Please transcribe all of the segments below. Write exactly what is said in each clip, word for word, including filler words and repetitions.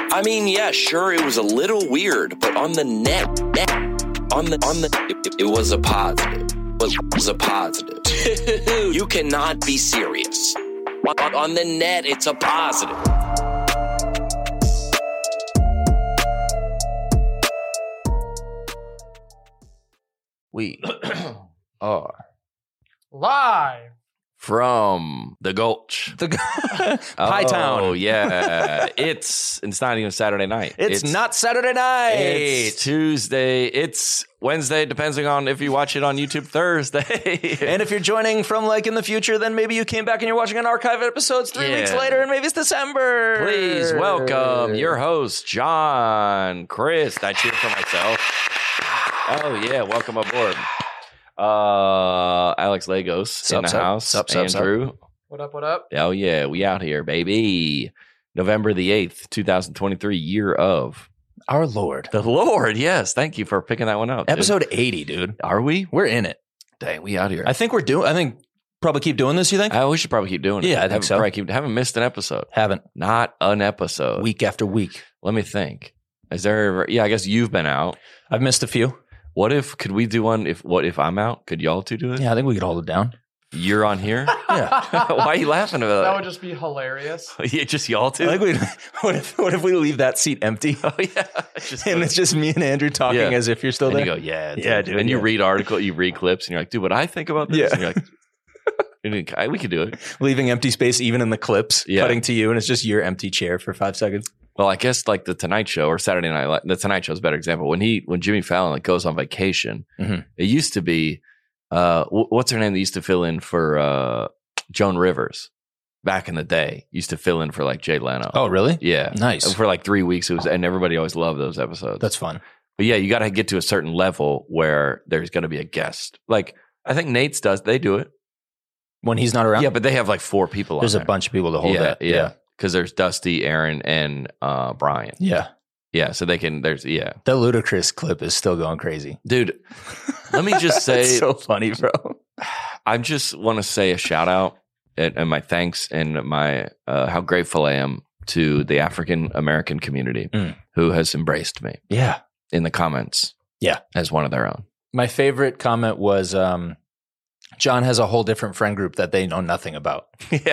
I mean, yeah, sure, it was a little weird, but on the net, net on the, on the, it, it was a positive. It was a positive. You cannot be serious. On, on the net, it's a positive. We are live from the Gulch, the High Town. Oh yeah, it's it's not even Saturday night. It's, it's not Saturday night. It's Tuesday. It's Wednesday, depending on if you watch it on YouTube. Thursday, and if you're joining from like in the future, then maybe you came back and you're watching an archive episodes three yeah. weeks later, and maybe it's December. Please welcome your host, John, Chris. I cheer for myself. Oh yeah, welcome aboard. Uh, Alex Lagos sup, in the sup, house. Sup, sup, Andrew. Sup. What up, what up? Oh yeah, we out here, baby. November the eighth, twenty twenty-three, year of our Lord. The Lord, yes. Thank you for picking that one up. Episode dude. eighty, dude. Are we? We're in it. Dang, we out here. I think we're doing I think probably keep doing this, you think? Uh, we should probably keep doing it. Yeah, I think haven't, so. Probably keep, haven't missed an episode. Haven't. Not an episode. Week after week. Let me think. Is there ever, yeah, I guess you've been out. I've missed a few. What if, could we do one if, what if I'm out? Could y'all two do it? Yeah, I think we could hold it down. You're on here? Yeah. Why are you laughing about That that? would just be hilarious. Yeah, just y'all two? I think we what if what if we leave that seat empty? Oh, yeah. Just and it's just me and Andrew talking Yeah. as if you're still and there. you go, yeah. Yeah, dude, And you yeah. read article, you read clips, and you're like, dude, what I think about this? Yeah. And you're like, "Dude, I- we could do it. Leaving empty space even in the clips, Yeah. cutting to you, and it's just your empty chair for five seconds. Well, I guess like the Tonight Show or Saturday Night Live, the Tonight Show is a better example. When he, when Jimmy Fallon like goes on vacation, Mhm. it used to be, uh, wh- what's her name that used to fill in for uh, Joan Rivers back in the day? Used to fill in for like Jay Leno. Oh, really? yeah, Nice. for like three weeks. It was, and everybody always loved those episodes. That's fun. But yeah, you got to get to a certain level where there's going to be a guest. Like I think Nate's does. They do it. When he's not around? Yeah, but they have like four people. There's on a there. bunch of people to hold yeah, that. Yeah, because there's Dusty, Aaron, and uh, Brian. Yeah. Yeah, so they can. There's yeah, The Ludacris clip is still going crazy. dude. Let me just say, It's so funny, bro. I just want to say a shout out and, and my thanks and my uh, how grateful I am to the African American community Mm. who has embraced me Yeah. in the comments. Yeah. as one of their own. My favorite comment was um, John has a whole different friend group that they know nothing about. yeah.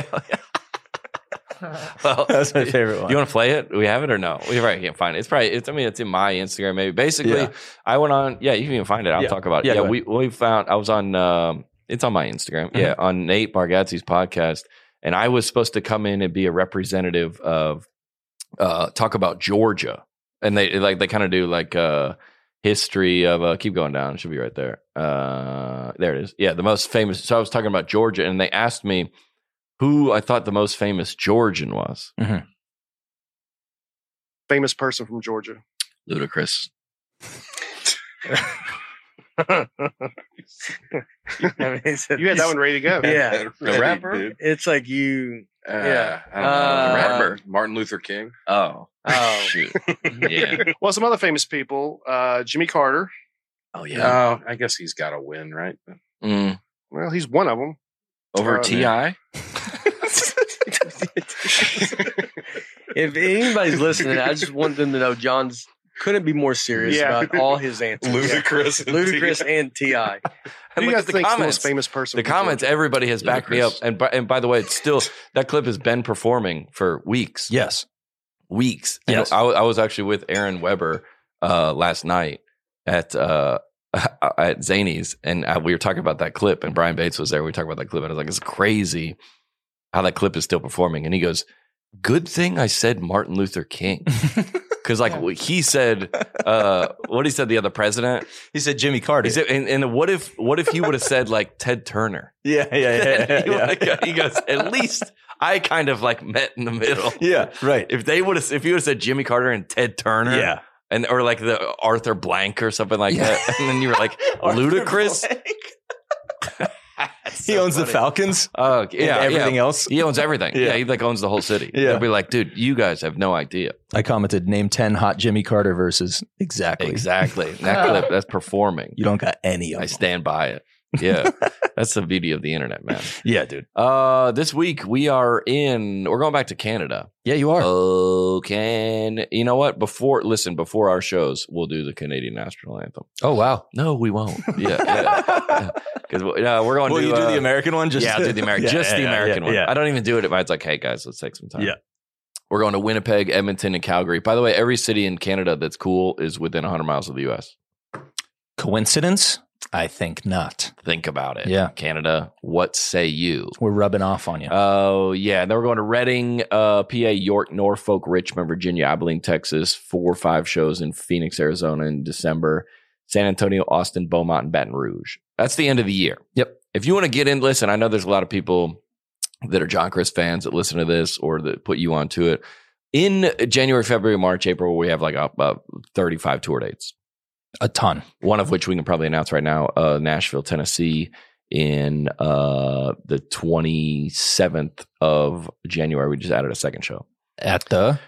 Well, That's my favorite one. You want to play it? We have it or no? We probably can't find it. It's probably. It's. I mean, it's in my Instagram. Maybe. Basically, Yeah. I went on. Yeah, you can even find it. I'll Yeah. talk about it. Yeah, Yeah, go we we found. I was on. Um, it's on my Instagram. Mm-hmm. Yeah, on Nate Bargatze's podcast, and I was supposed to come in and be a representative of, uh, talk about Georgia, and they like they kind of do like uh history of. Uh, keep going down. It should be right there. Uh, there it is. Yeah, the most famous. So I was talking about Georgia, and they asked me who I thought the most famous Georgian was. Mm-hmm. Famous person from Georgia. Ludacris. I mean, it's a- You had that one ready to go. Yeah, Ready, rapper. dude. It's like you. Uh, Yeah. I don't know. Uh, rapper. Martin Luther King. Oh. Oh, Shoot. Yeah. Well, some other famous people. Uh, Jimmy Carter. Oh, Oh, I guess he's got to win, right? Mm. Well, he's one of them. Over Uh, T I? if anybody's listening, I just want them to know John's couldn't be more serious Yeah. about all his answers. Ludicrous. and Ludacris T I. and T I. Who do you look guys at the think is the most comments. famous person? The from comments, Georgia? everybody has backed me up. Ludacris. And by, and by the way, it's still, that clip has been performing for weeks. Yes. Weeks. And Yes. I, I was actually with Aaron Weber uh, last night at uh, at Zany's, and uh, we were talking about that clip, and Brian Bates was there. We were talking about that clip, and I was like, it's crazy how that clip is still performing. And he goes, good thing I said Martin Luther King. Because like what he said, uh, what he said, the other president. He said Jimmy Carter. He said, and, and what if what if he would have said like Ted Turner? yeah, yeah, yeah. Yeah, he, yeah. like, he goes, at least I kind of like met in the middle. Yeah, right. If they would have, if you would have said Jimmy Carter and Ted Turner, Yeah. and or like the Arthur Blank or something like Yeah. that, and then you were like Ludacris. He owns the Falcons. Oh, and yeah, everything yeah. else. He owns everything. Yeah. Yeah. he like owns the whole city. Yeah. They'll be like, dude, you guys have no idea. I commented, name ten hot Jimmy Carter verses. Exactly. Exactly. That clip, that's performing. You don't got any of I them. stand by it. Yeah. That's the beauty of the internet, man. Yeah, dude. Uh, this week we are in. We're going back to Canada. Yeah, you are. Oh, can you know what? Before listen, before our shows, we'll do the Canadian national anthem. Oh, wow. No, we won't. Yeah, yeah. Because uh, we're going Will to you do uh, the American one? Just yeah, I'll do the American, Yeah, just yeah, the yeah, American yeah, one. yeah. I don't even do it if it's like, hey guys, let's take some time. Yeah. We're going to Winnipeg, Edmonton, and Calgary. By the way, every city in Canada that's cool is within one hundred miles of the U S. Coincidence? I think not. Think about it. Yeah. Canada, what say you? We're rubbing off on you. Oh, yeah. Then we're going to Reading, uh, P A, York, Norfolk, Richmond, Virginia, Abilene, Texas. Four or five shows in Phoenix, Arizona in December. San Antonio, Austin, Beaumont, and Baton Rouge. That's the end of the year. Yep. If you want to get in, listen, I know there's a lot of people that are John Chris fans that listen to this or that put you onto it. In January, February, March, April, we have like about thirty-five tour dates. A ton. One of which we can probably announce right now, uh, Nashville, Tennessee in uh, the twenty-seventh of January. We just added a second show. At the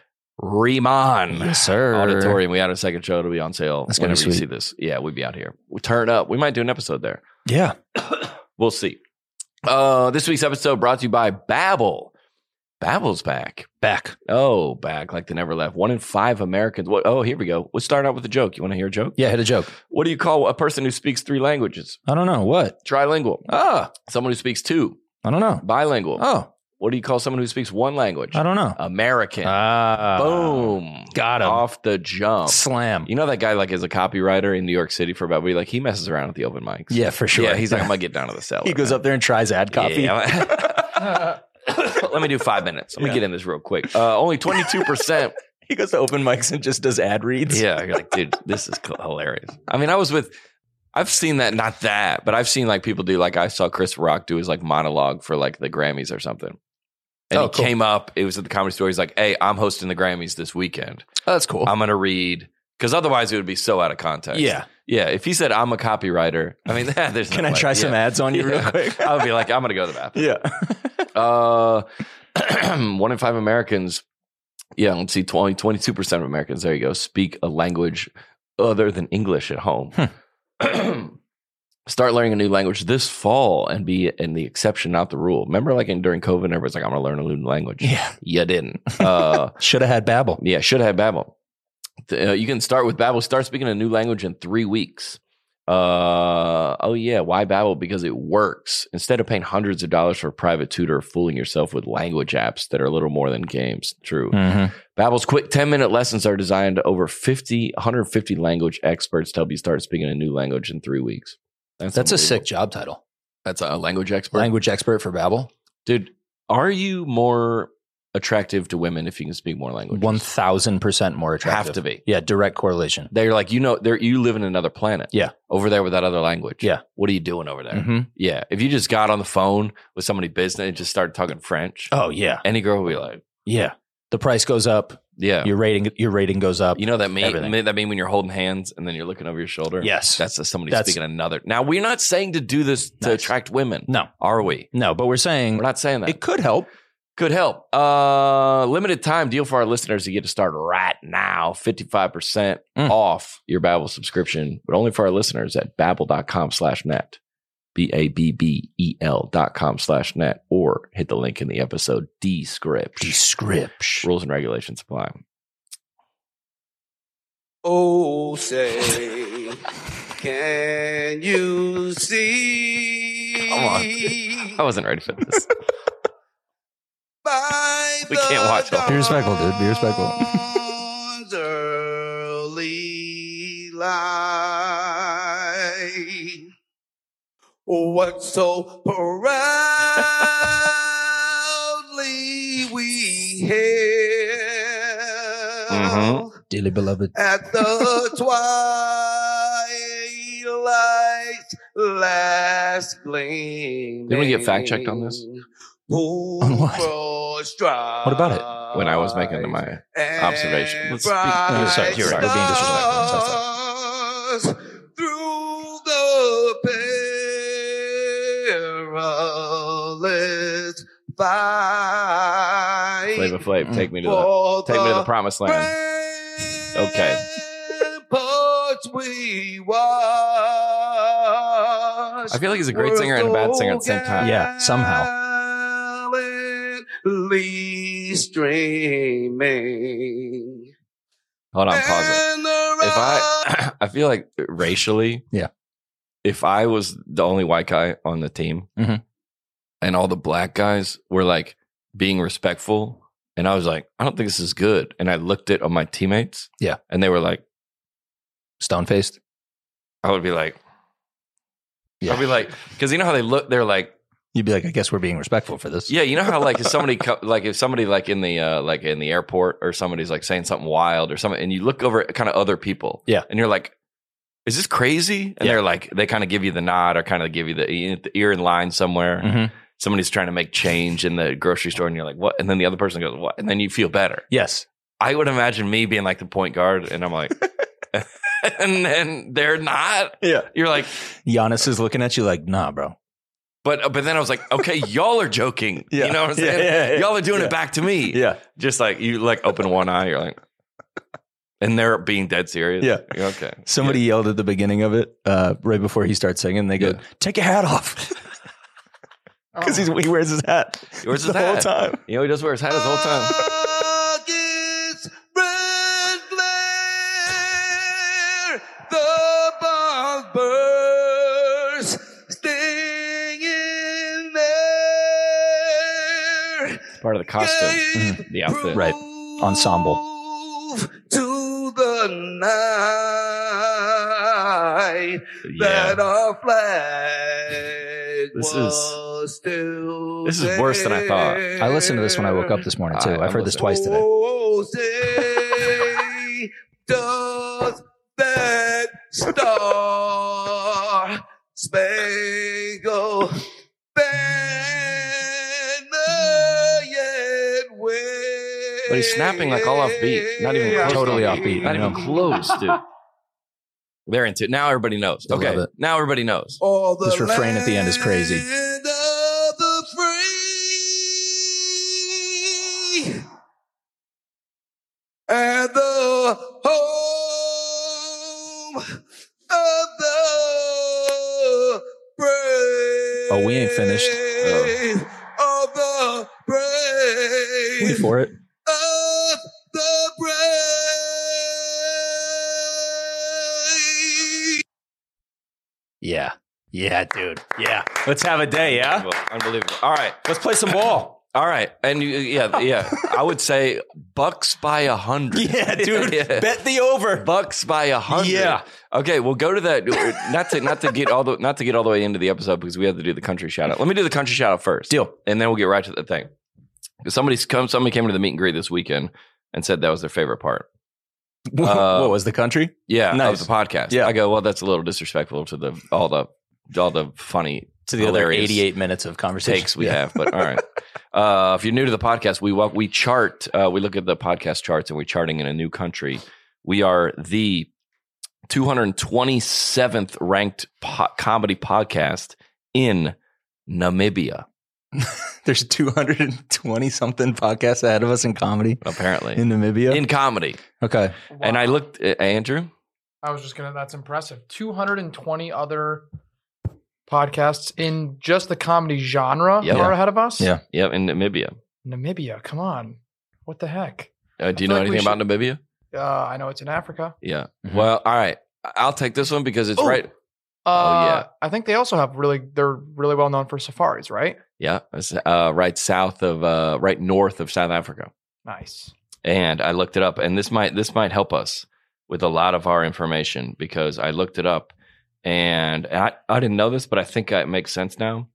Reman Yes, sir. Auditorium. We added a second show to be on sale. That's gonna be whenever you see sweet. this. Yeah, we'd be out here. We'll turn up. We might do an episode there. Yeah. We'll see. Uh, this week's episode brought to you by Babbel. Babbel's back. Back. Oh, back like they never left. One in five Americans. What? Oh, here we go. Let's start out with a joke. You want to hear a joke? Yeah, hit a joke. What do you call a person who speaks three languages? I don't know. What? Trilingual. Ah, Someone who speaks two. I don't know. Bilingual. Oh, What do you call someone who speaks one language? I don't know. American. Ah. Boom. Got him. Off the jump. Slam. You know that guy like is a copywriter in New York City for about, like he messes around at the open mics. Yeah, for sure. Yeah, he's like, I'm going to get down to the cellar. He goes man. up there and tries ad copy. Yeah. Let me do five minutes. Let me Yeah. get in this real quick. Uh, only twenty-two percent. He goes to open mics and just does ad reads. Yeah, you're like, dude, this is hilarious. I mean, I was with, I've seen that, not that, but I've seen like people do, like I saw Chris Rock do his like monologue for like the Grammys or something. And Oh, he cool. came up, it was at the Comedy Store. He's like, hey, I'm hosting the Grammys this weekend. Oh, that's cool. I'm going to read, because otherwise it would be so out of context. yeah. Yeah. If he said, I'm a copywriter, I mean, there's Can no I way. try some Yeah. ads on you real Yeah. quick? I would be like, I'm going to go to the bathroom. Yeah. Uh, one in five Americans, yeah, let's see, twenty, twenty-two percent of Americans, there you go, speak a language other than English at home. Start learning a new language this fall and be in the exception, not the rule. Remember, like in, during COVID, everybody's like, I'm going to learn a new language. Yeah. You didn't. Uh, Should have had Babbel. yeah, should have had Babbel. Uh, you can start with Babbel. Start speaking a new language in three weeks. Uh, oh, yeah. Why Babbel? Because it works. Instead of paying hundreds of dollars for a private tutor, fooling yourself with language apps that are a little more than games. True. Mm-hmm. Babbel's quick ten-minute lessons are designed to over fifty, one hundred fifty language experts to help you start speaking a new language in three weeks. That's a unbelievable. sick job title. That's a language expert. Language expert for Babbel. Dude, are you more attractive to women if you can speak more languages? One thousand percent more attractive. Have to be. Yeah, direct correlation. They're like, you know, they're, you live in another planet. Yeah. Over there with that other language. Yeah. What are you doing over there? Mm-hmm. Yeah. If you just got on the phone with somebody business and just started talking French, Oh yeah, any girl would be like, yeah. The price goes up. yeah. Your rating, your rating goes up. You know that meme, Everything. that meme when you're holding hands and then you're looking over your shoulder? Yes. That's a, somebody That's- speaking another. Now, we're not saying to do this to Nice. attract women, No, are we? no. But we're saying We're not saying that. it could help. Could help. Uh, limited time deal for our listeners. You get to start right now. fifty-five percent Mm. off your Babbel subscription, but only for our listeners at babbel.com slash net. B A B B E L dot com slash net, or hit the link in the episode description. Description. Rules and regulations apply. Oh, say, can you see? Come on. I wasn't ready for this. By We can't watch all- Be respectful, dude. Be respectful. dawn's early light, what so proudly we hailed Mhm. Dearly beloved. at the twilight's last gleam. Didn't we get fact checked on this? On what? What about it? When I was making my observation. Let's speak- Oh, sorry, you're right. We're being disrespectful. Sorry, disrespectful. Through the perilous fight. Flavor Flav, take me to the for take me to the the promised land. Okay. ramparts we watched. I I feel like he's a great singer and a bad singer at the same time. Yeah, somehow. Silently streaming. Hold on, pause it. And the If I, I feel like racially, Yeah. if I was the only white guy on the team, Mhm. and all the black guys were like being respectful, and I was like, I don't think this is good, and I looked at my teammates, Yeah. and they were like, Stone faced. I would be like, Yeah. I'd be like, because you know how they look, they're like, You'd be like, I guess we're being respectful for this. yeah, you know how like if somebody co- like if somebody like in the uh, like in the airport or somebody's like saying something wild or something, and you look over at kind of other people, Yeah. and you're like, is this crazy? And Yeah. they're like, they kind of give you the nod or kind of give you the, the ear in line somewhere. Mhm. Somebody's trying to make change in the grocery store, and you're like, what? And then the other person goes, what? And then you feel better. Yes. I would imagine me being like the point guard, and I'm like, and then they're not. Yeah. You're like, Giannis is looking at you like, nah, bro. but but then I was like, okay, y'all are joking. Yeah. You know what I'm Yeah, saying? yeah, yeah. Y'all are doing Yeah. it back to me. Yeah. Just like you like open one eye, you're like, and they're being dead serious. Yeah. You're okay. Somebody yelled at the beginning of it, uh, right before he starts singing. They go, Yeah. take your hat off. Because Oh. he wears his hat He wears the his whole hat. time. You know, he does wear his hat his whole time. August red flare, the bomb burst, staying in there. Part of the costume, Gave the outfit. Right. Ensemble. proof to the night that Yeah. our flag This is- was still this is worse than I thought. I listened to this when I woke up this morning, too. I- I've heard this I'm twice today. Oh, say, does that star spangled banner yet wave? But he's snapping like all off beat. Not even Yeah. close Totally to off beat. Not I even know. close, dude. They're into it. Now everybody knows. I Okay. love it. Now everybody knows. All the This refrain at the end is crazy. land of the free and the home of the brave. Oh, we ain't finished. Of the brave. Wait for it. Of the brave. Yeah. Yeah, dude. Yeah. Let's have a day, yeah? Unbelievable. Unbelievable. All right. Let's play some ball. All right. And you, yeah, yeah. I would say Bucks by a hundred. Yeah, dude. Yeah. Bet the over. Bucks by a hundred. Yeah. Okay, we'll go to that. Not to not to get all the not to get all the way into the episode because we have to do the country shout out. Let me do the country shout out first. Deal. And then we'll get right to the thing. Somebody's come somebody came to the meet and greet this weekend and said that was their favorite part. Uh, what was the country? Yeah, Nice. of the podcast. Yeah. I go, well, that's a little disrespectful to the all the all the funny To the other hilarious eighty-eight minutes of conversation. takes we Yeah. have. But all right. Uh, if you're new to the podcast, we walk, we chart, uh, we look at the podcast charts and we're charting in a new country. We are the two hundred twenty-seventh ranked po- comedy podcast in Namibia, There's two hundred twenty something podcasts ahead of us in comedy apparently. in Namibia. In comedy. okay. And I Wow. looked at Andrew. I was just gonna. That's impressive. two hundred twenty other podcasts in just the comedy genre Yep. are ahead of us. Yeah. Yep, in Namibia. Namibia. Come on. What the heck? Uh, do you feel know like we anything about Namibia? Uh, I know it's in Africa. Yeah. Mhm. Well, all right. I'll take this one because it's Oh. right. Uh, yeah. I think they also have really. They're really well known for safaris, right? Yeah. It's uh, right south of, uh, right north of South Africa. Nice. And I looked it up, and this might this might help us with a lot of our information because I looked it up, and I, I didn't know this, but I think it makes sense now.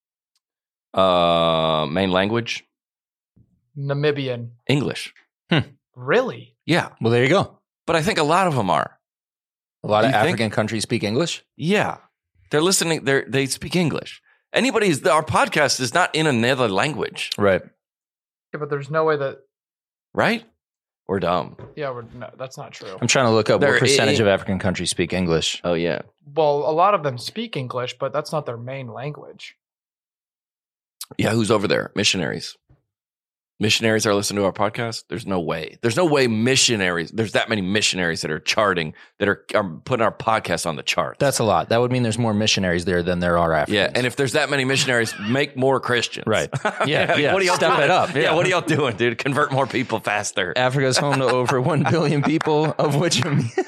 Uh, main language Namibian. English. Really? Yeah, Well, there you go. but I think a lot of them are. A lot Do of you think- African countries speak English. Yeah, they're listening. They they speak English. Anybody's our podcast is not in another language, Right. Yeah, but there's no way that. right? We're dumb. Yeah, we're, no, that's not true. I'm trying to look up There what percentage i- of African countries speak English. Oh yeah, Well, a lot of them speak English, but that's not their main language. yeah. Who's over there? Missionaries. missionaries are listening to our podcast? There's no way. There's no way missionaries, there's that many missionaries that are charting, that are, are putting our podcast on the charts. That's a lot. That would mean there's more missionaries there than there are Africans. yeah. And if there's that many missionaries, make more Christians. Right. Yeah. Like, yeah. What are y'all Step doing? it up. Yeah. Yeah. What are y'all doing, dude? Convert more people faster. Africa's home to over one billion people, of which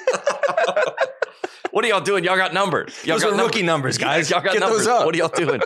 What are y'all doing? Y'all got numbers. Y'all Those got are rookie numbers, guys. Y'all got Get numbers. those up. What are y'all doing?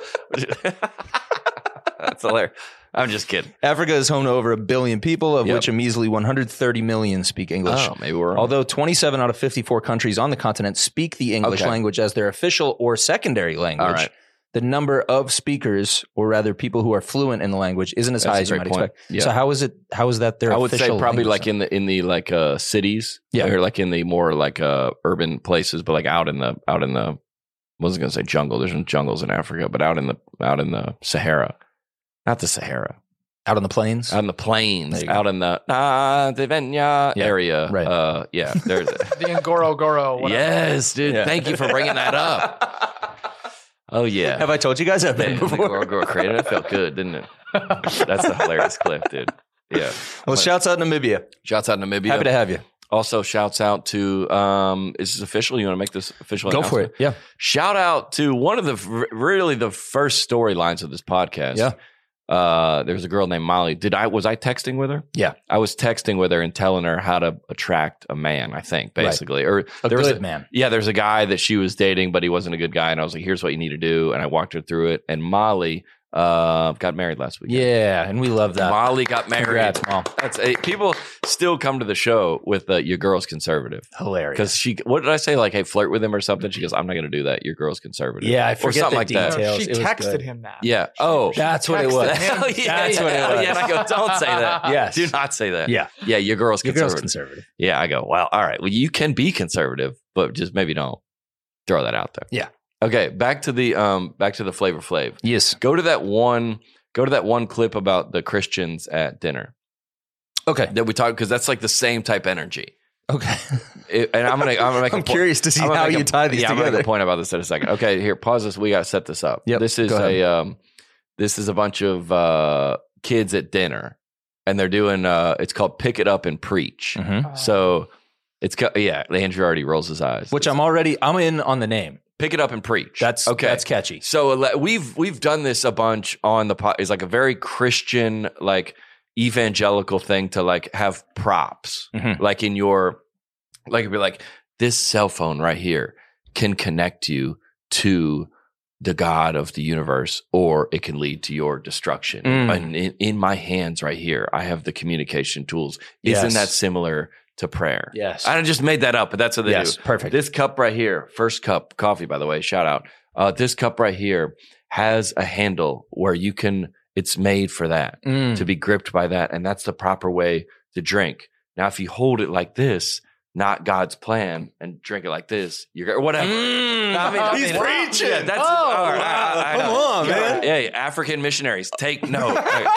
That's hilarious. I'm just kidding. Africa is home to over a billion people, of Yep. which a measly one hundred thirty million speak English. Oh, maybe we're wrong. Although twenty-seven out of fifty-four countries on the continent speak the English Okay. language as their official or secondary language, All right. the number of speakers, or rather people who are fluent in the language, isn't as That's high a as you great might point. expect. Yeah. So how is it? How is that their I would say official probably language like in the in the like uh cities, Yeah. or like in the more like uh urban places, but like out in the out in the I wasn't gonna say jungle. There's no jungles in Africa, but out in the out in the Sahara, not the Sahara, out on the plains? out in the plains, There you go. out in the ah the Venya Yeah, area. right. Uh, yeah. There's The Ngoro Goro. whatever. yes, dude. Yeah. Thank you for bringing that up. Oh yeah. Have I told you guys that Man, the Girl Girl created it. Felt good, didn't it? That's a hilarious clip, dude. Yeah. Well, shouts out Namibia. Shouts out Namibia. Happy to have you. Also, shouts out to um, is this official? You want to make this official? Go for announcement? it. Yeah. Shout out to one of the r- really the first storylines of this podcast. Yeah. Uh, there was a girl named Molly. Did I was I texting with her? Yeah. I was texting with her and telling her how to attract a man. I think basically, or A there was good a, man. yeah, there's a guy that she was dating, but he wasn't a good guy, and I was like, "Here's what you need to do," and I walked her through it. And Molly uh, got married last week. Yeah, and we love that. Molly got married. Congrats, Mom. That's a, people still come to the show with uh, your girl's conservative. Hilarious. Because she, what did I say? Like, hey, flirt with him or something. She goes, I'm not going to do that. Your girl's conservative. Yeah, I or forget something the like that. No, details. she It was texted good. him that. Yeah. Oh, That's what it texted was. him. Hell yeah, That's yeah, what it hell was. yeah. And I go, don't say that. Yes. Do not say that. Yeah. Yeah. Your girl's Your conservative. girl's conservative. Yeah. I go, well, all right. Well, you can be conservative, but just maybe don't throw that out there. Yeah. Okay. Back to the um. Back to the Flavor Flav. Yes. Go to that one. Go to that one clip about the Christians at dinner Okay. that we talked, because that's like the same type energy. Okay. It- and I'm gonna I'm gonna make. a I'm po- curious to see I'm gonna how make you a- tie these yeah, I'm gonna together. make a point about this in a second. Okay, here, pause this. We got to set this up. Yep, This is go ahead. a um, this is a bunch of uh, kids at dinner, and they're doing. Uh, it's called Pick It Up and Preach. Mhm. Uh, So it's co- yeah. Andrew already rolls his eyes. Which I'm already, I'm in on the name. Pick It Up and Preach. That's okay. That's catchy. So ele- we've we've done this a bunch on the pod. It's like a very Christian, like evangelical thing to like have props, Mhm. like in your, like it'd be like this cell phone right here can connect you to the God of the universe, or it can lead to your destruction. Mm. And in, in my hands right here, I have the communication tools. Isn't Yes. that similar to prayer? Yes. I just made that up, but that's what they Yes. do. Perfect. This cup right here, first cup coffee, by the way, shout out. Uh, this cup right here has a handle where you can, it's made for that, Mm. to be gripped by that. And that's the proper way to drink. Now, if you hold it like this, not God's plan, and drink it like this, you're, or whatever. Mm. I mean, I He's mean, preaching. Yeah, that's, Oh, all right, wow. I- I Come know. on, man. Hey, African missionaries, take note.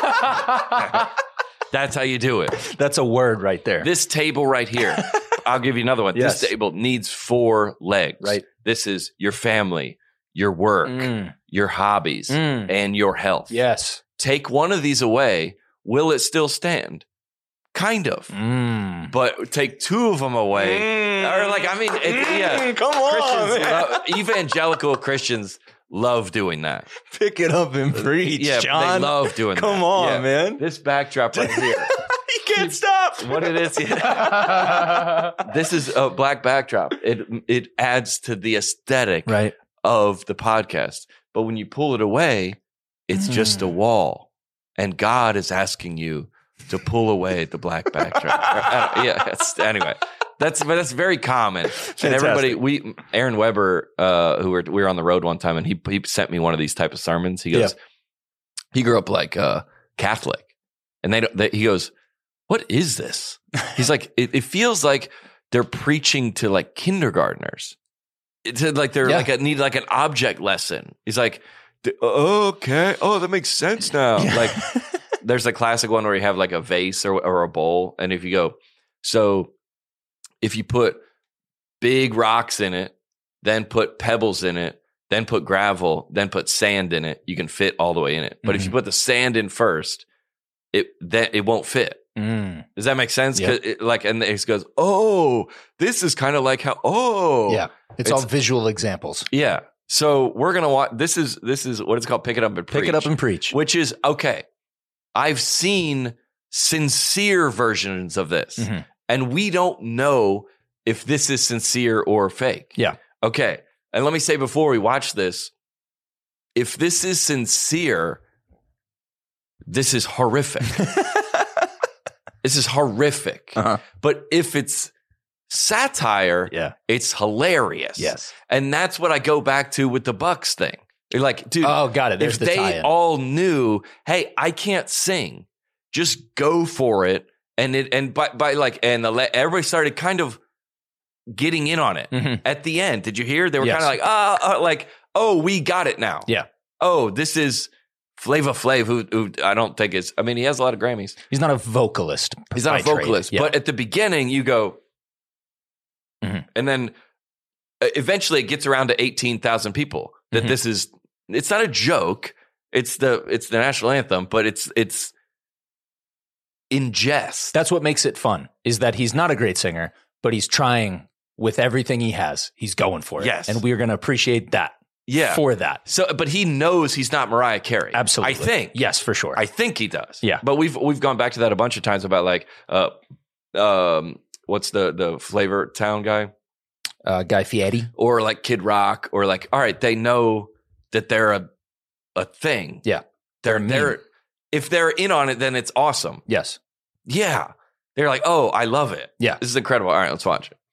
That's how you do it. That's a word right there. This table right here, I'll give you another one. Yes. This table needs four legs. Right. This is your family, your work, Mm. your hobbies, Mm. and your health. Yes. Take one of these away. Will it still stand? Kind of. Mm. But take two of them away. Or like, I mean, it, yeah. Come on, Christians man. love, evangelical Christians love doing that. Pick it up and preach, Yeah, John. they love doing that. Come on, Yeah. man. This backdrop right here. You can't stop. What it is. This is a black backdrop. It it adds to the aesthetic Right. of the podcast. But when you pull it away, it's just Hmm. a wall. And God is asking you to pull away the black backdrop. Uh, yeah. It's, anyway, that's but that's very common. And everybody, we Aaron Weber, uh, who were we were on the road one time, and he he sent me one of these type of sermons. He goes, he grew up like uh, Catholic, and they don't. They, he goes, what is this? He's like, it, it feels like they're preaching to like kindergartners. It's like they're Yeah. like a, need like an object lesson. He's like, "D- okay, oh, that makes sense now. Like, there's a classic one where you have like a vase or, or a bowl, and if you go, so if you put big rocks in it, then put pebbles in it, then put gravel, then put sand in it, you can fit all the way in it. But if you put the sand in first, it that it won't fit. Mm. Does that make sense? Yeah. 'Cause it, like, and he goes, "Oh, this is kind of like how." Oh, Yeah. It's, It's- all visual examples. yeah. So we're gonna watch. This is this is what it's called. Pick it up and preach. Pick it up and preach. which is okay. I've seen sincere versions of this, Mhm. and we don't know if this is sincere or fake. Yeah. Okay. And let me say before we watch this, if this is sincere, this is horrific. This is horrific. Uh-huh. But if it's satire, Yeah. it's hilarious. Yes. And that's what I go back to with the Bucks thing. You're like, dude, Oh, got it. There's if the they tie-in. all knew, hey, I can't sing, just go for it. And it and by, by like and the, everybody started kind of getting in on it Mhm. at the end. Did you hear? They were Yes. kind of like, ah, uh, like, oh, we got it now. Yeah. Oh, this is Flava Flav, who, who I don't think is. I mean, he has a lot of Grammys. He's not a vocalist. He's not by a vocalist, trade. Yeah. but at the beginning, you go, Mhm. and then uh, eventually it gets around to eighteen thousand people. That Mhm. this is. It's not a joke. It's the it's the national anthem, but it's it's in jest. That's what makes it fun, is that he's not a great singer, but he's trying with everything he has. He's going for it. Yes. And we're going to appreciate that yeah. for that. So, but he knows he's not Mariah Carey. Absolutely. I think. Yes, for sure. I think he does. Yeah. But we've we've gone back to that a bunch of times about like uh um what's the the Flavor Town guy uh, Guy Fieri. or like Kid Rock or like all right, they know that they're a a thing. Yeah. They're They're they're mean. if they're in on it, then it's awesome. Yes. Yeah. They're like, oh, I love it. Yeah. This is incredible. All right, let's watch it.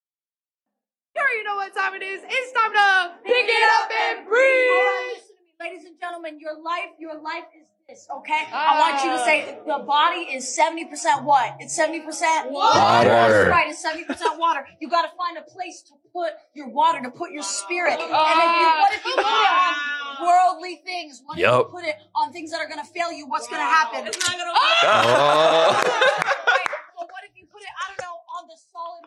You already know what time it is. It's time to pick it up and breathe. Listen to me, ladies and gentlemen. Your life, your life is this, okay? I want you to say the body is seventy percent what? It's seventy percent Water. That's right, it's seventy percent water. You got to find a place to put your water, to put your spirit. And if you, what if you put it on worldly things? What if Yup. you put it on things that are going to fail you? What's going to happen? It's not gonna Oh. Right, so what if you put it, I don't know, on the solid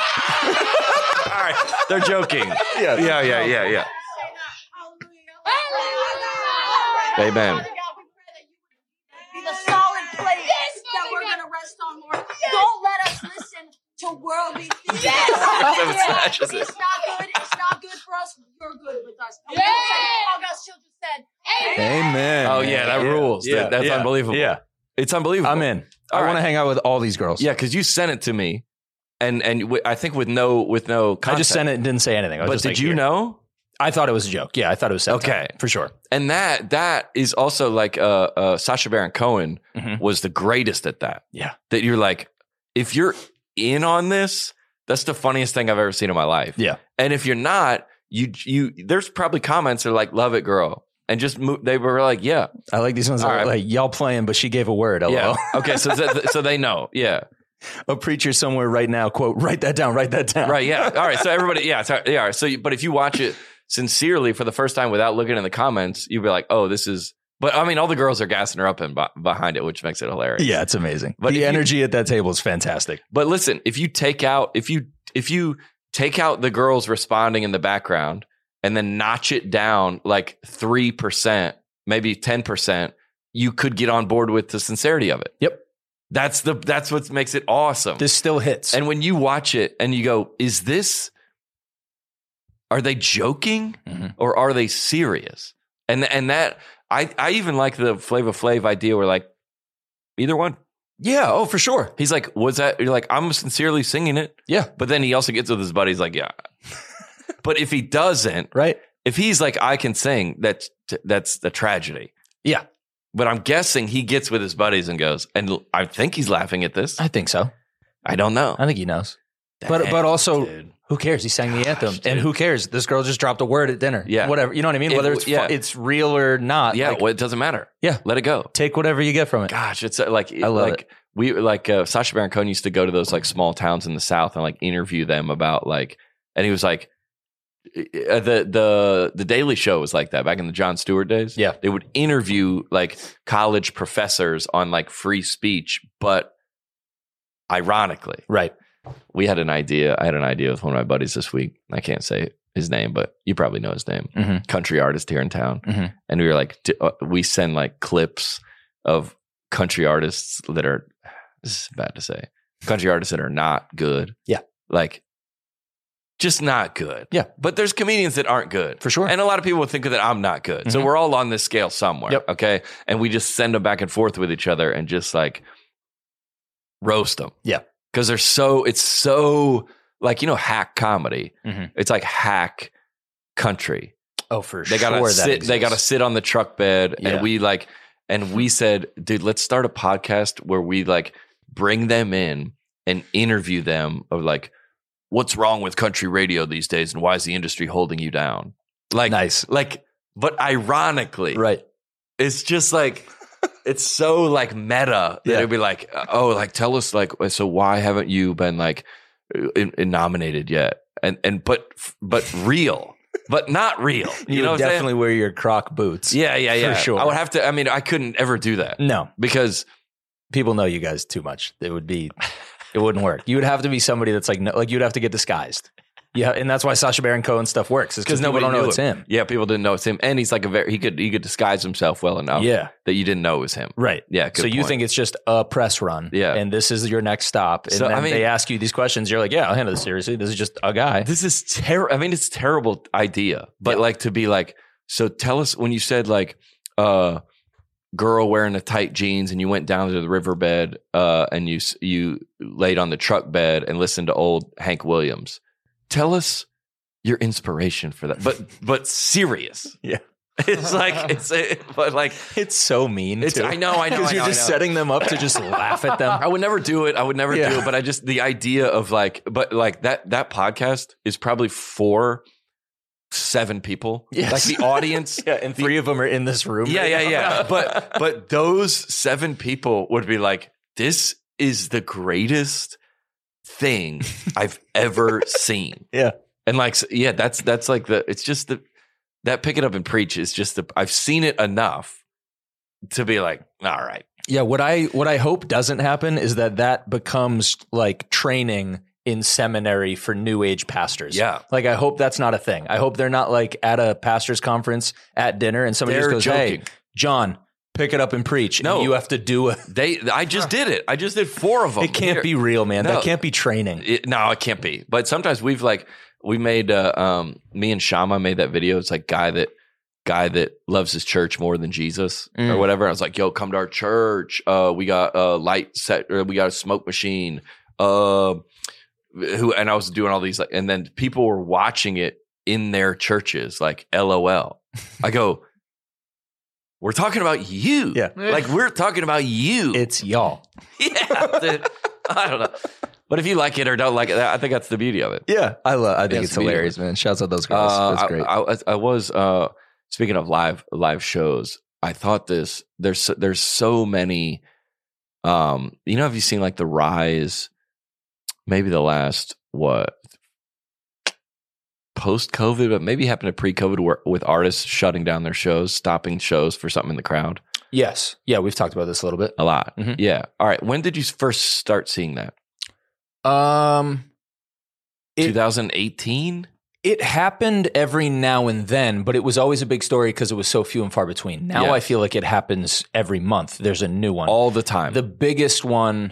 rock? All right. They're joking. Yeah. Yeah, yeah, yeah, yeah. Say that. Hallelujah. Amen. Father God, we pray that you would be the solid place that we're going to rest on, Lord. Don't let us listen to worldly things. Yes. Yeah. Yes. It's not good. It's not good for us. You're good with us. And Yes. all God's children said, Amen. Amen. Oh, yeah, that rules. That- that's unbelievable. Yeah. It's unbelievable. I'm in. All I right. want to hang out with all these girls. Yeah, because you sent it to me, and and w- I think with no with no I context. just sent it and didn't say anything. I was But just did like, you here. know? I thought it was a joke. Yeah, I thought it was satire. Okay. For sure. And that that is also like uh, uh, Sacha Baron Cohen Mhm. was the greatest at that. Yeah. That you're like, if you're in on this, that's the funniest thing I've ever seen in my life. Yeah. And if you're not, you you there's probably comments that are like, love it, girl, and just move, they were like, yeah, I like these ones that All are right. like, y'all playing, but she gave a word. L O L. yeah, okay, so th- so they know, yeah, A preacher somewhere right now, quote, write that down, write that down. right, yeah, all right, so everybody, yeah, so, yeah, so you- but if you watch it sincerely for the first time without looking in the comments, you'd be like, oh, this is. But I mean, all the girls are gassing her up and b- behind it, which makes it hilarious. Yeah, it's amazing. But the if you- energy at that table is fantastic. But listen, if you take out if you if you take out the girls responding in the background and then notch it down like three percent, maybe ten percent, you could get on board with the sincerity of it. Yep. That's the that's what makes it awesome. This still hits. And when you watch it and you go, is this are they joking Mhm. or are they serious? And and that I I even like the Flava Flav idea where like either one. yeah, oh, for sure. He's like, was that? You're like, I'm sincerely singing it. Yeah. But then he also gets with his buddies, like, yeah. But if he doesn't, Right? if he's like, I can sing, that's that's the tragedy. Yeah, But I'm guessing he gets with his buddies and goes, and I think he's laughing at this. I think so. I don't know. I think he knows. But but also, Dude. who cares? He sang the anthem, dude. and who cares? This girl just dropped a word at dinner. Yeah. whatever. You know what I mean? It- Whether it's fu- yeah. it's real or not. Yeah, like, well, it doesn't matter. Yeah. Let it go. take whatever you get from it. Gosh, it's uh, like I love like it. we like uh, Sacha Baron Cohen used to go to those like small towns in the South and like interview them about like, and he was like, uh, the the the Daily Show was like that back in the Jon Stewart days. Yeah. they would interview like college professors on like free speech, but ironically, Right. we had an idea. I had an idea with one of my buddies this week. I can't say his name, but you probably know his name. Mhm. Country artist here in town, Mhm. and we were like, d- uh, we send like clips of country artists that are, this is bad to say, country artists that are not good. Yeah. Like, just not good. Yeah. But there's comedians that aren't good. For sure. And a lot of people would think that I'm not good. So Mhm. we're all on this scale somewhere. Yep. Okay. And we just send them back and forth with each other and just like roast them. Yeah. Because they're so, it's so like, you know, hack comedy. Mhm. It's like hack country. Oh, for They sure. gotta that sit, they exists. gotta sit on the truck bed. Yeah. And we like, and we said, dude, let's start a podcast where we like bring them in and interview them of like, what's wrong with country radio these days and why is the industry holding you down? Like, Nice. like, but ironically, Right. it's just like, it's so like meta that Yeah. it'd be like, oh, like tell us like, so why haven't you been like in, in nominated yet? And, and, but, but real, but not real. You, You, know would what I'm definitely saying? wear your Croc boots. Yeah, yeah, yeah. For sure. I would have to, I mean, I couldn't ever do that No, because people know you guys too much. It would be, it wouldn't work. You would have to be somebody that's like, no, like you'd have to get disguised. Yeah, and that's why Sacha Baron Cohen stuff works. Is because because nobody nobody don't know knew it's him. him. Yeah, people didn't know it's him. And he's like a very, he could, he could disguise himself well enough Yeah, that you didn't know it was him. right. Yeah. Good So you point. think it's just a press run, Yeah. and this is your next stop, and So, then I mean- they ask you these questions. You're like, yeah, I'll handle this seriously. This is just a guy. This is terrible. I mean, it's a terrible idea, but Yeah. like to be like, so tell us when you said like, uh, girl wearing the tight jeans and you went down to the riverbed, uh, and you, s- you laid on the truck bed and listened to old Hank Williams. Tell us your inspiration for that, but, but serious. Yeah. It's like, it's, a, but like, It's so mean. it's, too. I know, I know, Because I you're know, I just know. setting them up to just laugh at them. I would never do it. I would never Yeah. do it. But I just the idea of like, but like that that podcast is probably for seven people. Yes. Like the audience. Yeah, and three of them are in this room. yeah, right yeah, now. yeah. But but those seven people would be like, this is the greatest thing I've ever seen. Yeah. And like, so- yeah, that's that's like the. It's just the that pick it up and preach is just the. I've seen it enough to be like, all right. Yeah, what I what I hope doesn't happen is that that becomes like training in seminary for new age pastors. Yeah. Like I hope that's not a thing. I hope they're not like at a pastor's conference at dinner and somebody They're just goes, "Hey, joking. John, pick it up and preach." No. And you have to do a They, I just did it. I just did four of them. It can't Here. be real, man. No. That can't be training. It, no, it can't be. But sometimes we've like we made uh, um me and Shama made that video. It's like guy that guy that loves his church more than Jesus or Mm. whatever. I was like, yo, come to our church. Uh, we got a light set. Or we got a smoke machine. Uh, who and I was doing all these like, and then people were watching it in their churches, like LOL. I go, we're talking about you. Yeah. like we're talking about you. It's y'all. Yeah, dude. I don't know. But if you like it or don't like it, I think that's the beauty of it. Yeah, I love. I think Yeah, it's it's beautiful. hilarious, man. Shouts out those girls. Uh, That's I- great. I, I, I was uh, speaking of live live shows. I thought this there's so- there's so many. Um, you know, have you seen like the rise? Maybe the last what post COVID, but maybe happened to pre COVID where with artists shutting down their shows, stopping shows for something in the crowd. yes, yeah, we've talked about this a little bit. A lot. Mhm. Yeah. All right. When did you first start seeing that? Um, it- twenty eighteen. It happened every now and then, but it was always a big story because it was so few and far between. Now Yes. I feel like it happens every month. There's a new one. All the time. The biggest one,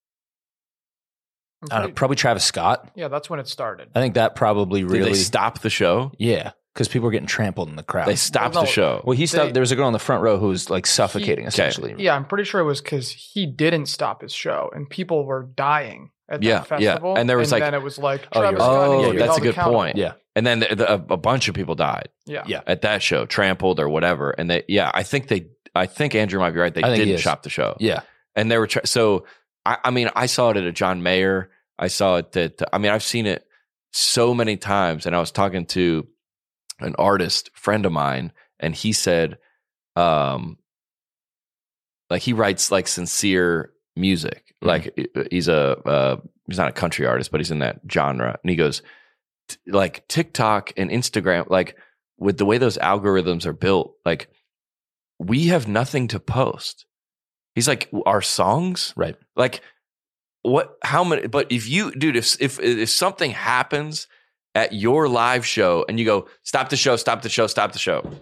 I'm I don't know, pretty- probably Travis Scott. yeah, that's when it started. I think that probably Did really, they stop the show? yeah, because people were getting trampled in the crowd. They stopped Well, the no. show. well, he stopped. they- there was a girl in the front row who was like suffocating, He- essentially. Yeah, I'm pretty sure it was because he didn't stop his show and people were dying at Yeah, that yeah. festival. And there was like- then it was like Oh, Travis you're- Scott Oh, needs to be that's a held good accountable. point. Yeah. And then the, the, a, a bunch of people died Yeah. Yeah. at that show, trampled or whatever. And they, yeah, I think they, I think Andrew might be right. They I think he didn't is. stop the show. yeah. And they were, tra- so I, I mean, I saw it at a John Mayer. I saw it at, I mean, I've seen it so many times. And I was talking to an artist friend of mine, and he said, um, like he writes like sincere music. Mhm. Like he's a, uh, he's not a country artist, but he's in that genre. And he goes, t- like TikTok and Instagram, like with the way those algorithms are built, like we have nothing to post. He's like, our songs, Right. like what, how many, but if you, dude, if, if, if something happens at your live show and you go, stop the show, stop the show, stop the show,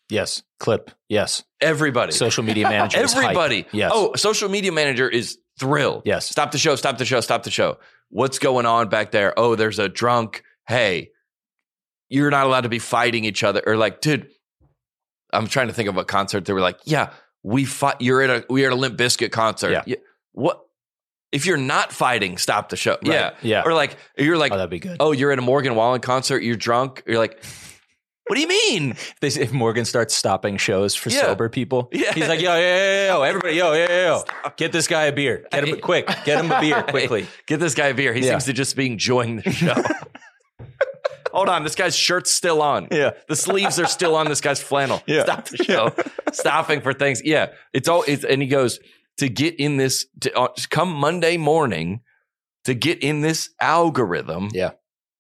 Yes. Clip. Yes. Everybody. Social media manager. is hype. Everybody. Yes. Oh, social media manager is thrilled. Yes. Stop the show. Stop the show. Stop the show. What's going on back there? Oh, there's a drunk. Hey, you're not allowed to be fighting each other. Or like, dude, I'm trying to think of a concert. They were like, yeah, we fight. You're at a, we're at a Limp Bizkit concert. Yeah. Yeah. What? If you're not fighting, stop the show. Right. Yeah. Yeah. Or like, you're like, Oh, that'd be good. oh, you're at a Morgan Wallen concert. You're drunk. You're like, what do you mean? If, they, if Morgan starts stopping shows for Yeah. sober people, Yeah. he's like, yo, yo, yo, yo, everybody, yo, yo, yo, yo, get this guy a beer. Get him quick. Get him a beer quickly. Get this guy a beer. He Yeah. seems to just be enjoying the show. Hold on, this guy's shirt's still on. Yeah. The sleeves are still on this guy's flannel. Yeah. Stop the show. Stopping for things. Yeah. It's all it's and he goes, to get in this to uh, come Monday morning, to get in this algorithm. Yeah.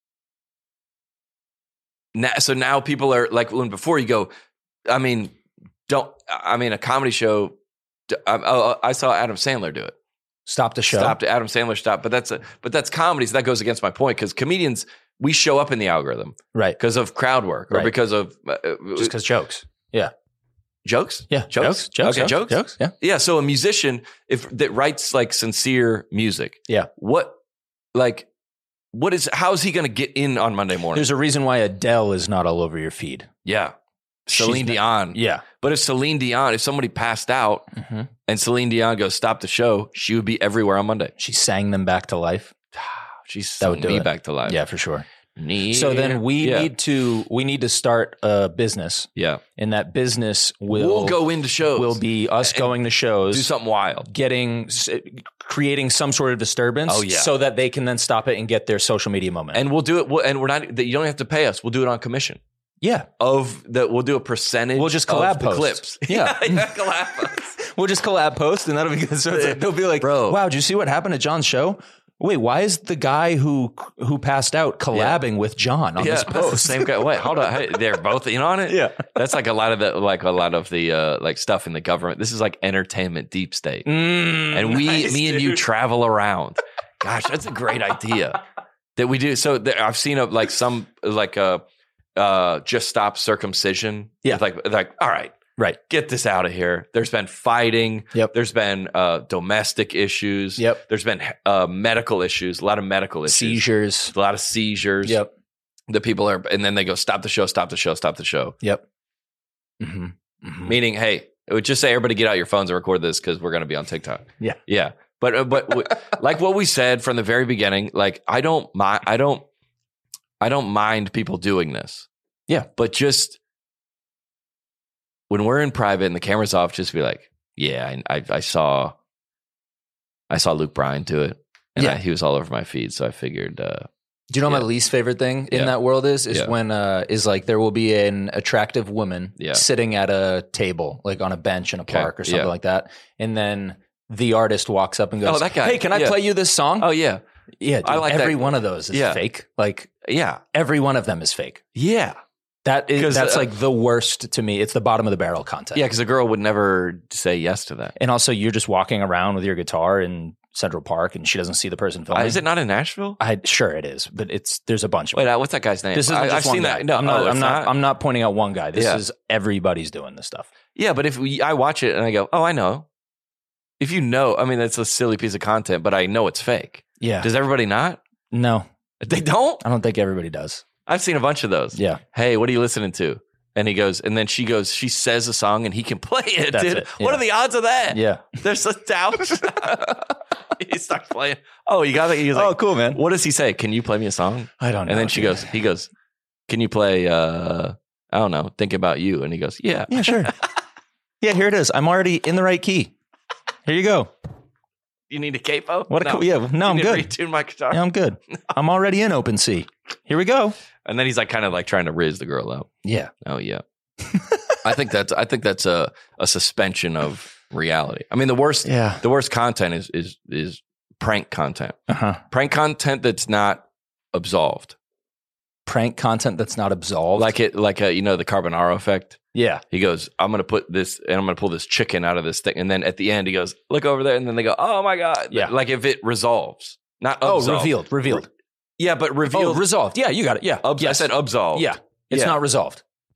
Now, so now people are like, when before you go, I mean, don't I mean a comedy show. I, I, I saw Adam Sandler do it. Stop the show. Stopped. Adam Sandler stopped. But that's a but that's comedy. So that goes against my point because comedians, we show up in the algorithm Right. because of crowd work or Right. because of uh, Just because jokes. Yeah. jokes. Yeah. Jokes? Jokes. Okay, yeah. jokes? Jokes. Yeah. Yeah. So a musician, if that writes like sincere music, Yeah. what like what is how is he going to get in on Monday morning? There's a reason why Adele is not all over your feed. yeah, She's Celine not- Dion. Yeah. But if Celine Dion, if somebody passed out Mhm. and Celine Dion goes stop the show, she would be everywhere on Monday. She sang them back to life. She's That sung would do me it. back to life. Yeah, for sure. Need- So then we yeah. need to we need to start a business, yeah. and that business will We'll go into shows. will be us and going to shows, do something wild. getting s- creating some sort of disturbance, Oh, yeah. so that they can then stop it and get their social media moment. And we'll do it. We'll, and we're not. You don't have to pay us. We'll do it on commission. yeah, Of that, we'll do a percentage. We'll just of collab the post. clips. Yeah. yeah, collab post. we'll just collab post, and that'll be good. So it's like, they'll be like, Bro. wow, did you see what happened at John's show? Wait, why is the guy who who passed out collabing with John on Yeah, this that's the post? same guy. Wait, hold on. Hey, they're both in on it. Yeah. that's like a lot of the like a lot of the uh, like stuff in the government. This is like entertainment deep state, Mm, and we, nice, me and you, dude. travel around. Gosh, that's a great idea that we do. So there, I've seen a, like some like a uh, just stop circumcision. Yeah. It's like like all right. Right. Get this out of here. There's been fighting. Yep. There's been uh, domestic issues. Yep. There's been uh, medical issues. A lot of medical issues. Seizures. A lot of seizures. Yep. The people are, and then they go, stop the show, stop the show, stop the show. Yep. Mm-hmm. Mm-hmm. Meaning, hey, it would just say, everybody get out your phones and record this because we're going to be on TikTok. Yeah. Yeah. But, uh, but w- like what we said from the very beginning, like I don't mind, I don't, I don't mind people doing this. Yeah. But just when we're in private and the camera's off, just be like, yeah, I, I, I saw, I saw Luke Bryan do it. And Yeah. I, he was all over my feed. So I figured, uh, Do you know what Yeah. my least favorite thing in Yeah. that world is? Is Yeah. when uh is like there will be an attractive woman Yeah. sitting at a table, like on a bench in a Okay. park or something Yeah. like that, and then the artist walks up and goes, Oh, that guy. "Hey, can I Yeah. play you this song?" oh yeah, yeah, dude, I like that. every one of those is Yeah. fake. Like yeah, every one of them is fake. yeah. That is 'Cause, that's uh, like the worst to me. It's the bottom of the barrel content. Yeah, because a girl would never say yes to that. and also you're just walking around with your guitar in Central Park, and she doesn't see the person Uh, filming. is it not in Nashville? I sure it is, but it's there's a bunch of Wait, them. uh, what's that guy's name? This isn't I, just I've one seen guy. that. No, I'm not. oh, I'm it's not, I'm not pointing out one guy. This Yeah. is everybody's doing this stuff. Yeah, but if we, I watch it and I go, oh, I know. If you know, I mean, that's a silly piece of content, but I know it's fake. Yeah. Does everybody not? No, They don't. I don't think everybody does. I've seen a bunch of those. Yeah. Hey, what are you listening to? And he goes, and then she goes, she says a song and he can play it, That's dude. it, What yeah. are the odds of that? Yeah. There's a doubt. He starts playing. Oh, you got it. He's like, Oh, cool, man. what does he say? Can you play me a song? I don't know. And then she dude. goes, he goes, can you play, uh, I don't know, Think About You? And he goes, yeah. Yeah, sure. Yeah, here it is. I'm already in the right key. Here you go. You need a capo? What a no. cool. Yeah, no, I'm You need good. to retune my guitar. Yeah, I'm good. I'm already in Open C. Here we go. And then he's like kind of like trying to riz the girl out. Yeah. Oh yeah. I think that's I think that's a, a suspension of reality. I mean the worst Yeah. the worst content is is is prank content. Uh huh. Prank content that's not absolved. Prank content that's not absolved. Like it like a, you know the Carbonaro effect. yeah. He goes, I'm gonna put this and I'm gonna pull this chicken out of this thing. And then at the end he goes, look over there, and then they go, oh my God. Yeah. Like if it resolves. Not Oh, absolved. revealed. Revealed. Yeah, but Oh, revealed. resolved. Yeah, you got it. Yeah. Abs- I Yes. said absolved. Yeah. It's Yeah. not resolved.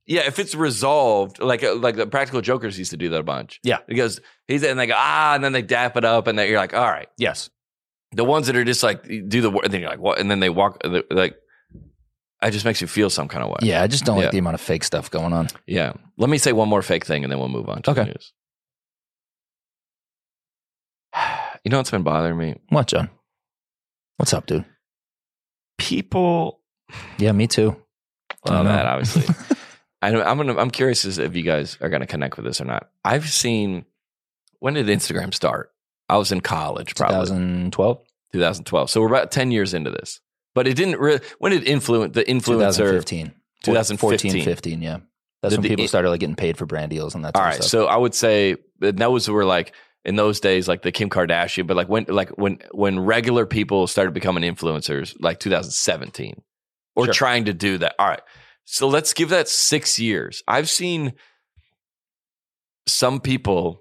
Yeah, if it's resolved, like uh, like the Practical Jokers used to do that a bunch. Yeah. Because he's and they go, ah, and then they dap it up, and then you're like, all right. Yes. The ones that are just like, do the, and then you're like, what? And then they walk, like, it just makes you feel some kind of way. Yeah, I just don't Yeah. like the amount of fake stuff going on. Yeah. Let me say one more fake thing, and then we'll move on to Okay. the news. You know what's been bothering me? What, John? What's up, dude? People. Yeah, me too. Well, I know. that obviously. I know, I'm gonna. I'm curious as if you guys are gonna connect with this or not. I've seen. When did Instagram start? I was in college, probably twenty twelve twenty twelve. So we're about ten years into this. But it didn't really. When did influence the influencer? twenty fifteen twenty fourteen. fourteen, fifteen, yeah. That's The- when the- people started like getting paid for brand deals and that All sort right, of stuff. so I would say that those were like in those days, like the Kim Kardashian, but like when, like when, when regular people started becoming influencers, like two thousand seventeen, or Sure. trying to do that. All right, so let's give that six years. I've seen some people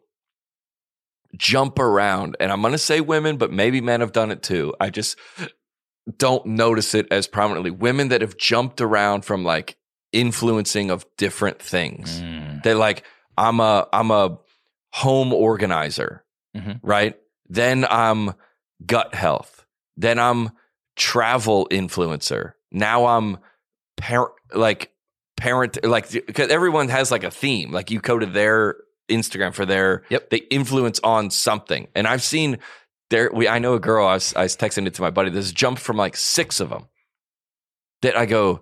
jump around, and I'm going to say women, but maybe men have done it too. I just don't notice it as prominently. Women that have jumped around from like influencing of different things. Mm. They're like, I'm a I'm a home organizer, Mhm. right? Then I'm gut health. Then I'm travel influencer. Now I'm parent, like parent, like because everyone has like a theme. Like you go to their Instagram for their, Yep. they influence on something. And I've seen there. We I know a girl. I was I was texting it to my buddy. There's jumped from like six of them that I go.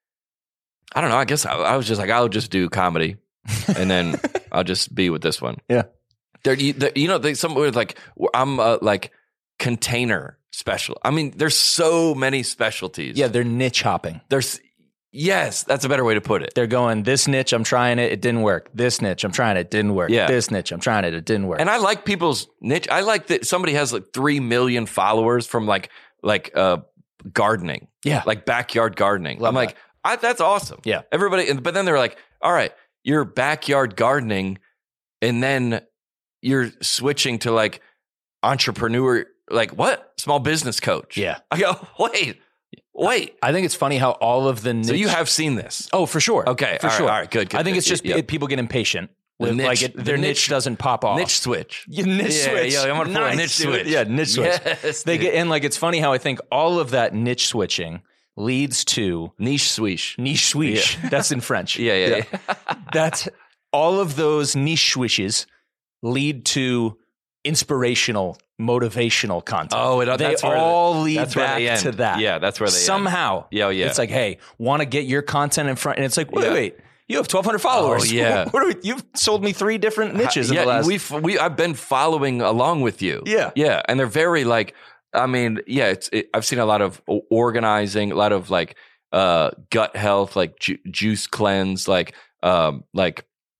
I don't know. I guess I, I was just like, I'll just do comedy, and then I'll just be with this one. Yeah. There, you, there, you know, they, some were like, I'm uh, like container special. I mean, there's so many specialties. Yeah, they're niche hopping. There's, yes, that's a better way to put it. They're going, this niche, I'm trying it, it didn't work. This niche, I'm trying it, it didn't work. Yeah. This niche, I'm trying it, it didn't work. And I like people's niche. I like that somebody has like three million followers from like like uh gardening. Yeah. Like backyard gardening. Love I'm like, I, that's awesome. Yeah. Everybody, but then they're like, all right, you're backyard gardening, and then you're switching to like entrepreneur, like what? Small business coach. Yeah. I go, wait, wait. I think it's funny how all of the niche. So you have seen this. Oh, for sure. Okay. For all right, sure. All right. Good. good I think good, it's just yeah. it, people get impatient. The With, niche- like it, the their niche, niche- doesn't pop off. niche switch. Yeah, niche Yeah, switch. yeah, I'm gonna pull a Nice, niche dude. switch. Yeah, niche switch. Yes, they dude. get and like it's funny how I think all of that niche switching leads to Niche swish. niche swish. That's in French. Yeah, yeah, yeah. That's all of those niche swishes lead to inspirational, motivational content. Oh, it, they that's where all lead that's where back they end. to that. Yeah, that's where they end. somehow. Yeah, yeah. It's like, hey, want to get your content in front, and it's like, wait, Yeah. wait, you have twelve hundred followers. Oh, yeah. What are we, you've sold me three different niches. yeah, in the last. we've we I've been following along with you. Yeah. yeah, and they're very like. I mean, yeah, it's. It, I've seen a lot of o- organizing, a lot of like uh, gut health, like ju- juice cleanse, like um, like.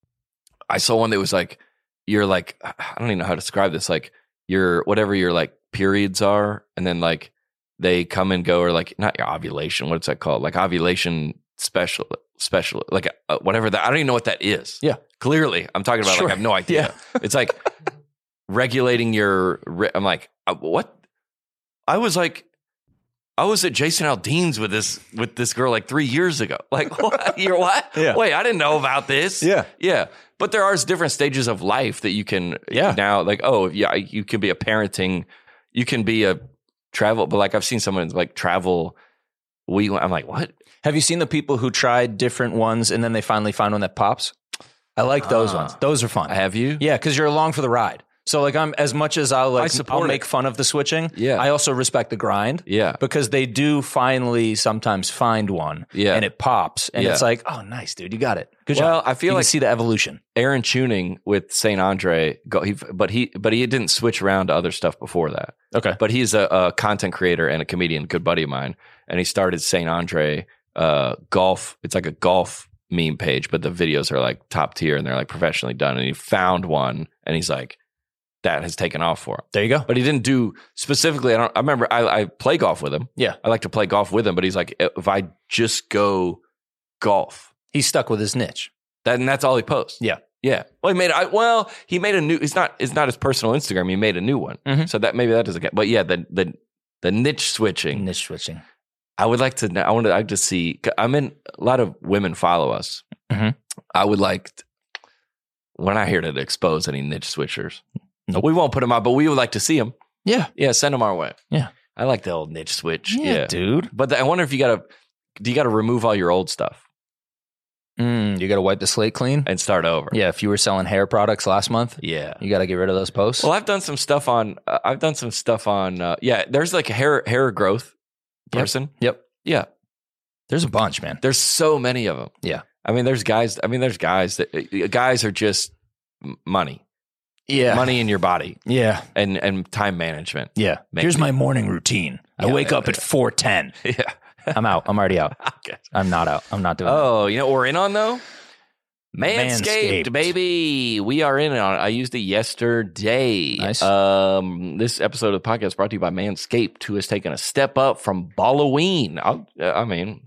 I saw one that was like, you're like, I don't even know how to describe this. Like your whatever your like periods are, and then like they come and go, or like not your ovulation. What's that called? Like ovulation special. Special, like uh, whatever that, I don't even know what that is. Yeah. Clearly, I'm talking about Sure. like I have no idea. It's like regulating your, re- I'm like, uh, what? I was like, I was at Jason Aldean's with this, with this girl like three years ago. Like, what? You're what? Yeah. Wait, I didn't know about this. Yeah. Yeah. But there are different stages of life that you can Yeah. now, like, oh, yeah, you can be a parenting, you can be a travel, but like I've seen someone like travel. We, I'm like, what? Have you seen the people who tried different ones and then they finally find one that pops? I like those Ah. ones. Those are fun. Have you? Yeah, because you're along for the ride. So like I'm as much as I'll I like support I'll it. make fun of the switching. Yeah. I also respect the grind. Yeah. Because they do finally sometimes find one. Yeah. And it pops. And Yeah. it's like, oh nice, dude. You got it. Good Well, job. I feel you like- can see the evolution. Aaron Tuning with Saint Andre, go, he, but he but he didn't switch around to other stuff before that. Okay. But he's a, a content creator and a comedian, good buddy of mine, and he started Saint Andre uh, golf. It's like a golf meme page, but the videos are like top tier and they're like professionally done. And he found one, and he's like, that has taken off for him. There you go. But he didn't do specifically. I don't. I remember I, I play golf with him. Yeah. I like to play golf with him, but he's like, if I just go golf, He's stuck with his niche. that and that's all he posts. Yeah. Yeah. Well, he made. I, well, he made a new. It's not. It's not his personal Instagram. He made a new one. Mhm. So that maybe that doesn't get. But yeah, the the the niche switching. Niche switching. I would like to. I want to. I just see. I'm in. A lot of women follow us, Mhm. I would like, t- we're not here to expose any niche switchers. Nope. We won't put them out, but we would like to see them. Yeah. Yeah, send them our way. Yeah. I like the old niche switch. Yeah, Yeah. dude. But the, I wonder if you got to, do you got to remove all your old stuff Mm, you got to wipe the slate clean. and start over? Yeah. If you were selling hair products last month, Yeah. you got to get rid of those posts. Well, I've done some stuff on, uh, I've done some stuff on, uh, yeah, there's like a hair, hair growth Yep. person. Yep. Yeah. There's a bunch, man. There's so many of them. Yeah. I mean, there's guys, I mean, there's guys that, uh, guys are just m- money, Yeah. money in your body Yeah. and, and time management. Yeah. Make Here's me- my morning routine. I Yeah, wake yeah, up at yeah. four ten. Yeah. I'm out. I'm already out. Okay. I'm not out. I'm not doing it. Oh, you know what we're in on though? Manscaped, Manscaped. baby. We are in on it. I used it yesterday. Nice. Um, this episode of the podcast is brought to you by Manscaped, who has taken a step up from Halloween. I'll, uh, I mean,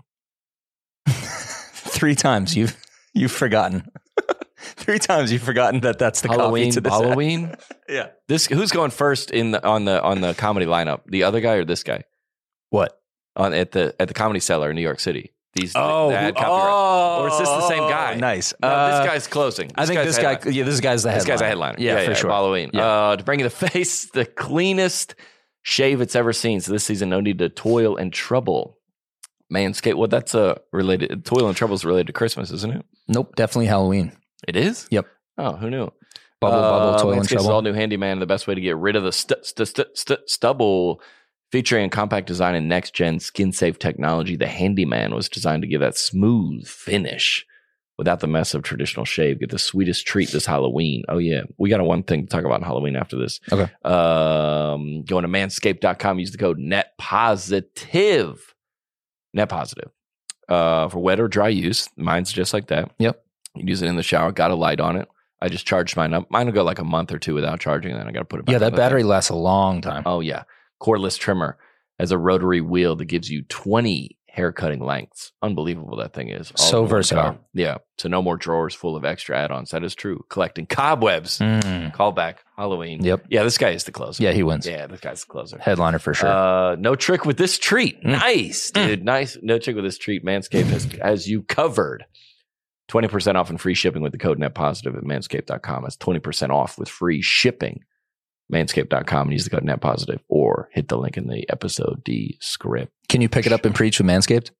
Three times you've you've forgotten. Three times you've forgotten that that's the Halloween. coffee to this Halloween. Yeah. This who's going first in the on the on the comedy lineup? The other guy or this guy What? on at the at the Comedy Cellar in New York City? These Oh, the ad copyright. oh, Or is this the same guy? Nice. No, Uh, this guy's closing. I think guy's this the guy. headliner. Yeah, this guy's the This headliner. guy's a headliner. Yeah, for sure. Halloween. Yeah. Uh, to bring you the face, the cleanest shave it's ever seen. So this season, no need to toil and trouble. Manscaped. Well, that's uh, related. Toil and trouble is related to Christmas, isn't it? Nope, definitely Halloween. It is? Yep. Oh, who knew? Bubble, bubble, Uh, toil and Manscaped's trouble. all new handyman. The best way to get rid of the stu- stu- stu- stu- stubble. Featuring compact design and next gen skin safe technology, the Handyman was designed to give that smooth finish without the mess of traditional shave. Get the sweetest treat this Halloween. Oh, yeah. We got a one thing to talk about in Halloween after this. Okay. Um, going to manscaped dot com, use the code NETPOSITIVE. Net positive. Uh, for wet or dry use. Mine's just like that. Yep. You use it in the shower, got a light on it. I just charged mine up. Mine will go like a month or two without charging, and then I got to put it back Yeah, on that the battery thing. lasts a long time. Oh, yeah. Cordless trimmer has a rotary wheel that gives you twenty hair cutting lengths. Unbelievable that thing is. All So in one versatile. car. Yeah. So no more drawers full of extra add-ons. That is true. Collecting cobwebs. Mm. Call back. Halloween. Yep. Yeah, this guy is the closer. Yeah, he wins. Yeah, this guy's the closer. Headliner for sure. Uh, no trick with this treat. Mm. Nice, dude. Nice. No trick with this treat. Manscaped has, has you covered. twenty percent off and free shipping with the code NetPositive at manscaped dot com. That's twenty percent off with free shipping. manscaped dot com and use the code NetPositive or hit the link in the episode description. Can you pick it up and preach with Manscaped?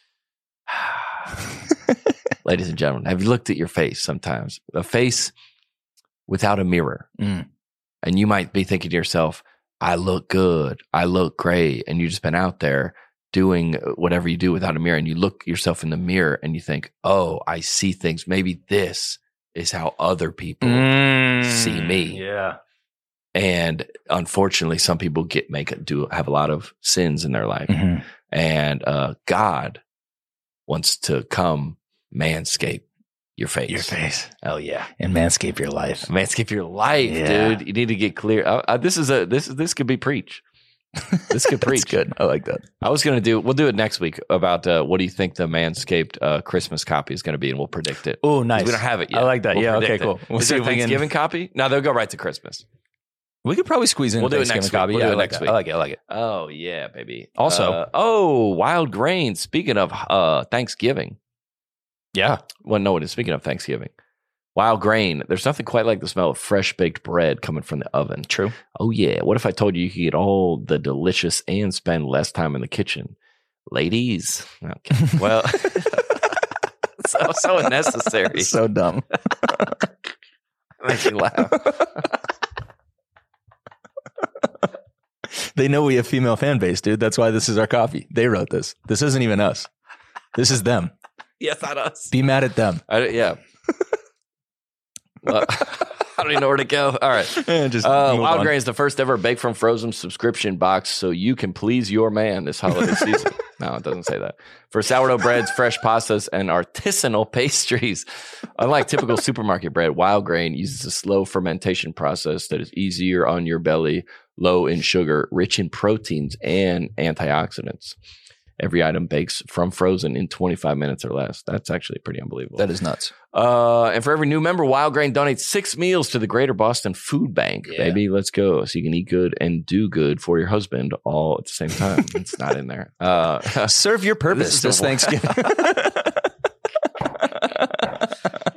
Ladies and gentlemen, have you looked at your face sometimes? A face without a mirror. Mm. And you might be thinking to yourself, I look good. I look great. And you've just been out there doing whatever you do without a mirror. And you look yourself in the mirror and you think, oh, I see things. Maybe this is how other people see me. Yeah. And unfortunately, some people get make do have a lot of sins in their life. Mhm. And uh, God wants to come manscape your face. Your face. Oh yeah, And Manscape your life. manscape your life, Yeah. dude. You need to get clear. Uh, uh, this is a this is this could be preach. This could That's preach. good. I like that. I was gonna do. We'll do it next week about uh, what do you think the Manscaped uh, Christmas copy is going to be, and we'll predict it. Oh, 'Cause nice. We don't have it yet. I like that. We'll Yeah, okay, predict it. cool. We'll is see there a if we can- Thanksgiving copy? No, they'll go right to Christmas. We could probably squeeze in We'll do it Thanksgiving next week. copy. We'll yeah, do I it like next that. week. I like it. I like it. Oh yeah, baby. Also- Uh, oh, Wild Grain. Speaking of uh, Thanksgiving, Yeah. well, no, it is. Speaking of Thanksgiving, Wild Grain. There's nothing quite like the smell of fresh baked bread coming from the oven. True. Oh yeah. What if I told you you could get all the delicious and spend less time in the kitchen, ladies? Okay. Well, so so unnecessary. So dumb. Makes me laugh. They know we have female fan base, dude. That's why this is our coffee. They wrote this. This isn't even us. This is them. Yes, not us. Be mad at them. I, yeah. Well, I don't even know where to go. All right. Just Uh, move Wild on. Grain is the first ever Bake from Frozen subscription box so you can please your man this holiday season. No, it doesn't say that. For sourdough breads, fresh pastas, and artisanal pastries. Unlike typical supermarket bread, Wild Grain uses a slow fermentation process that is easier on your belly, low in sugar, rich in proteins and antioxidants. Every item bakes from frozen in twenty-five minutes or less. That's actually pretty unbelievable. That is nuts. Uh, and for every new member, Wild Grain donates six meals to the Greater Boston Food Bank. Yeah. Baby, let's go. So you can eat good and do good for your husband all at the same time. It's not in there. Uh, Serve your purpose This this, is a- Thanksgiving.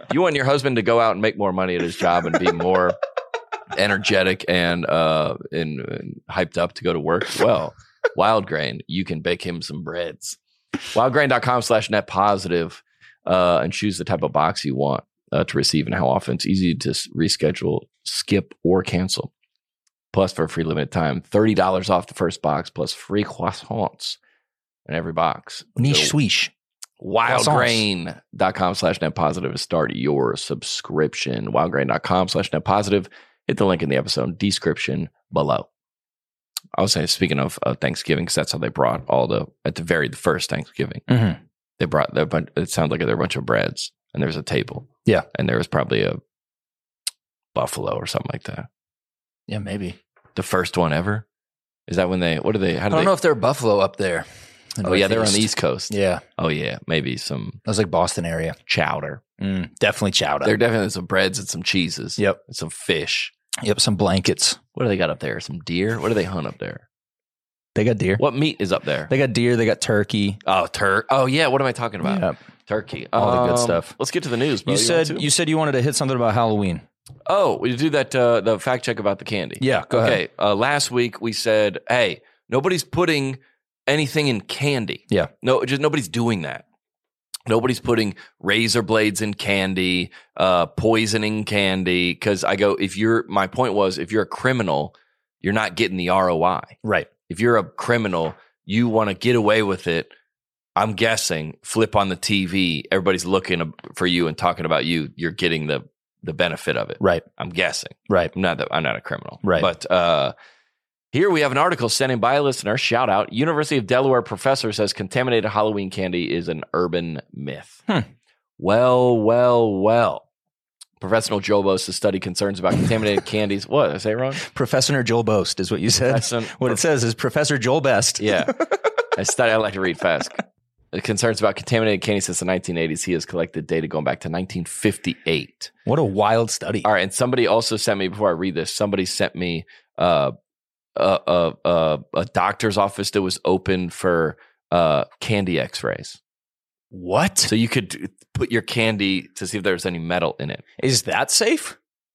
You want your husband to go out and make more money at his job and be more energetic and uh and, and hyped up to go to work. Well, Wild Grain, you can bake him some breads. wildgrain.com slash net positive uh, and choose the type of box you want uh, to receive and how often. It's easy to s- reschedule, skip, or cancel. Plus, for a free limited time, thirty dollars off the first box plus free croissants in every box. Niche So, swish. wildgrain.com slash net positive to start your subscription. wildgrain.com slash net positive. Hit the link in the episode description below. I was saying, speaking of uh, Thanksgiving, because that's how they brought all the, at the very first Thanksgiving, Mm-hmm. they brought, the bunch, it sounded like there were a bunch of breads, and there was a table. Yeah. And there was probably a buffalo or something like that. Yeah, maybe. The first one ever? Is that when they, what do they, how I do don't they? know if they're buffalo up there. in Oh, yeah, they're on Northeast. the East Coast. Yeah. Oh, yeah, maybe some That was like Boston area. chowder. Mm, definitely chowder. There are definitely some breads and some cheeses. Yep. And some fish. Yep, some blankets. What do they got up there? Some deer? What do they hunt up there? They got deer. What meat is up there? They got deer. They got turkey. Oh, tur. Oh, yeah. What am I talking about? Yep. Turkey. All the good Um, stuff. Let's get to the news. Bro. You want said to? you said you wanted to hit something about Halloween. Oh, we do that. Uh, the fact check about the candy. Yeah, go okay. ahead. Uh, last week we said, hey, nobody's putting anything in candy. Yeah. No, just nobody's doing that. Nobody's putting razor blades in candy, uh, poisoning candy. Because I go, if you're, my point was, if you're a criminal, you're not getting the R O I. Right. If you're a criminal, you want to get away with it. I'm guessing, flip on the T V, everybody's looking for you and talking about you. You're getting the the benefit of it. Right. I'm guessing. Right. I'm not that I'm not a criminal. Right. But uh, here we have an article sent in by a listener. Shout out. University of Delaware professor says contaminated Halloween candy is an urban myth. Hmm. Well, well, well. Professional Joel Boast has studied concerns about contaminated candies. What? Did I say it wrong? Professor Joel Boast is what you said. Professor- what it says is Professor Joel Best. Yeah. I study. I like to read fast. The concerns about contaminated candy since the nineteen eighties. He has collected data going back to nineteen fifty-eight. What a wild study. All right, and somebody also sent me, before I read this, somebody sent me uh, a, a, a, a doctor's office that was open for uh, candy x-rays. What? So you could put your candy to see if there's any metal in it. Is that safe?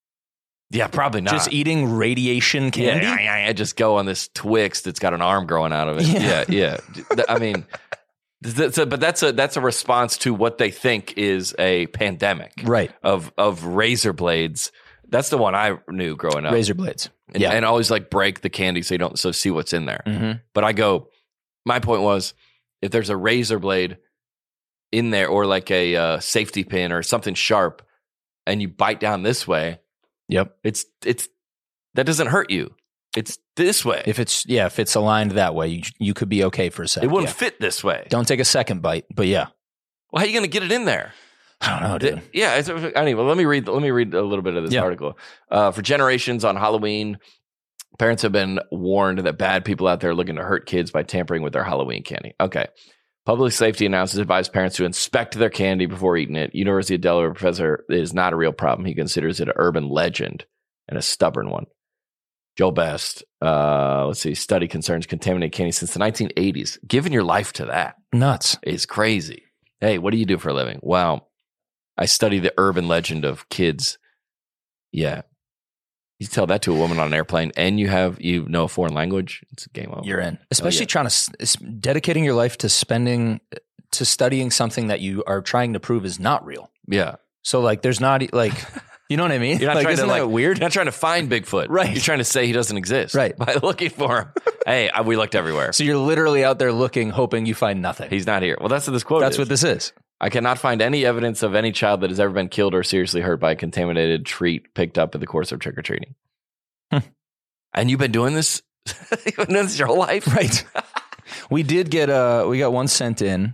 Yeah, probably not. Just eating radiation candy? Yeah, yeah, yeah, just go on this Twix that's got an arm growing out of it. Yeah. Yeah, yeah. I mean, that's a, but that's a that's a response to what they think is a pandemic, Right. Of of razor blades. That's the one I knew growing up. Razor blades. and, Yeah. and always like break the candy so you don't so see what's in there. Mm-hmm. But I go, my point was, if there's a razor blade in there or like a uh, safety pin or something sharp, and you bite down this way, Yep. it's it's that doesn't hurt you. It's this way. If it's yeah, if it's aligned that way, you you could be okay for a second. it wouldn't yeah. fit this way. Don't take a second bite, but yeah. Well, how are you going to get it in there? I don't know, dude. Yeah. It's, anyway, let me read. Let me read a little bit of this Yeah. article. Uh, for generations on Halloween, parents have been warned that bad people out there are looking to hurt kids by tampering with their Halloween candy. Okay. Public safety announcers advise parents to inspect their candy before eating it. University of Delaware professor is not a real problem. He considers it an urban legend and a stubborn one. Joel Best, uh, let's see, study concerns contaminated candy since the nineteen eighties. Giving your life to that Nuts. is crazy. Hey, what do you do for a living? Wow. I study the urban legend of kids. Yeah. You tell that to a woman on an airplane and you have, you know a foreign language, it's a game over. You're in. Especially Oh, yeah. trying to s- s- dedicating your life to spending to studying something that you are trying to prove is not real. Yeah. So like there's not e- like you know what I mean? You're not like, trying isn't to that like weird? You're not trying to find Bigfoot. Right. You're trying to say he doesn't exist. Right. By looking for him. Hey, I, we looked everywhere. So you're literally out there looking, hoping you find nothing. He's not here. Well, that's what this quote That's is. what this is. I cannot find any evidence of any child that has ever been killed or seriously hurt by a contaminated treat picked up in the course of trick or treating. Hmm. And you've been doing this, you've been doing this your whole life, Right. We did get uh we got one sent in.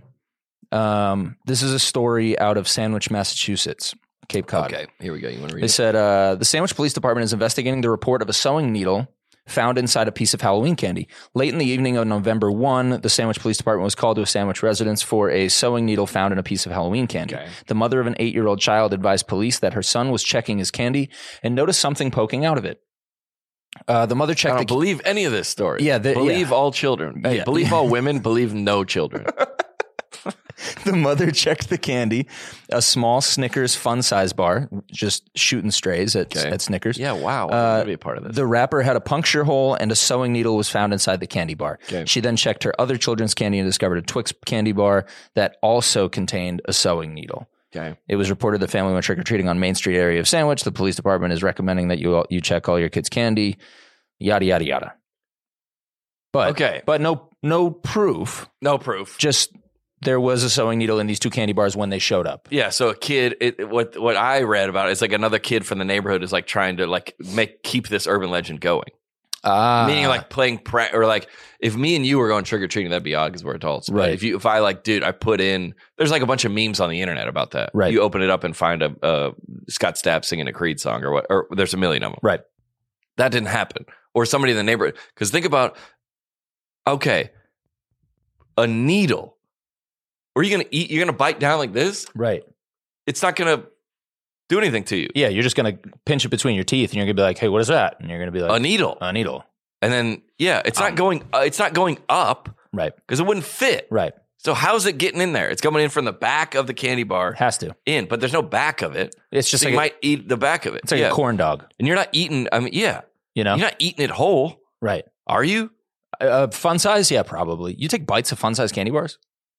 Um, this is a story out of Sandwich, Massachusetts, Cape Cod. Okay, here we go. You want to read They it? said uh, the Sandwich Police Department is investigating the report of a sewing needle found inside a piece of Halloween candy. Late in the evening of November first, the Sandwich Police Department was called to a Sandwich residence for a sewing needle found in a piece of Halloween candy. Okay. The mother of an eight-year-old child advised police that her son was checking his candy and noticed something poking out of it. Uh, the mother I checked don't the believe any of this story. Yeah, the- believe yeah. all children. Hey, Yeah. believe all women. Believe no children. The mother checked the candy, a small Snickers fun size bar, just shooting strays at, Okay. at Snickers. Yeah, wow. I'm Uh, gonna be a part of this. The wrapper had a puncture hole and a sewing needle was found inside the candy bar. Okay. She then checked her other children's candy and discovered a Twix candy bar that also contained a sewing needle. Okay. It was reported the family went trick-or-treating on Main Street area of Sandwich. The police department is recommending that you all, you check all your kids' candy, yada, yada, yada. But, Okay. but no no proof. No proof. Just there was a sewing needle in these two candy bars when they showed up. Yeah, so a kid. It, what what I read about it is like another kid from the neighborhood is like trying to like make keep this urban legend going. Ah. Meaning like playing prank or like if me and you were going trick or treating, that'd be odd because we're adults. But Right. if you if I like, dude, I put in. There's like a bunch of memes on the internet about that. Right. You open it up and find a, a Scott Stapp singing a Creed song or what? Or there's a million of them. Right. That didn't happen. Or somebody in the neighborhood. Because think about, okay, a needle. Are you gonna eat? You're gonna bite down like this? Right. It's not gonna do anything to you. Yeah, you're just going to pinch it between your teeth and you're going to be like, hey, what is that? And you're going to be like, A needle. a needle. And then yeah, it's Um, not going. Uh, it's not going up Right. because it wouldn't fit. Right. So how's it getting in there? It's coming in from the back of the candy bar Has to. in, but there's no back of it. It's just so like you a- might eat the back of it. It's like yeah. a corn dog, and you're not eating. I mean, yeah, you know? you're not eating it whole, Right. are you? Uh, fun size? Yeah, probably. You take bites of fun size candy bars?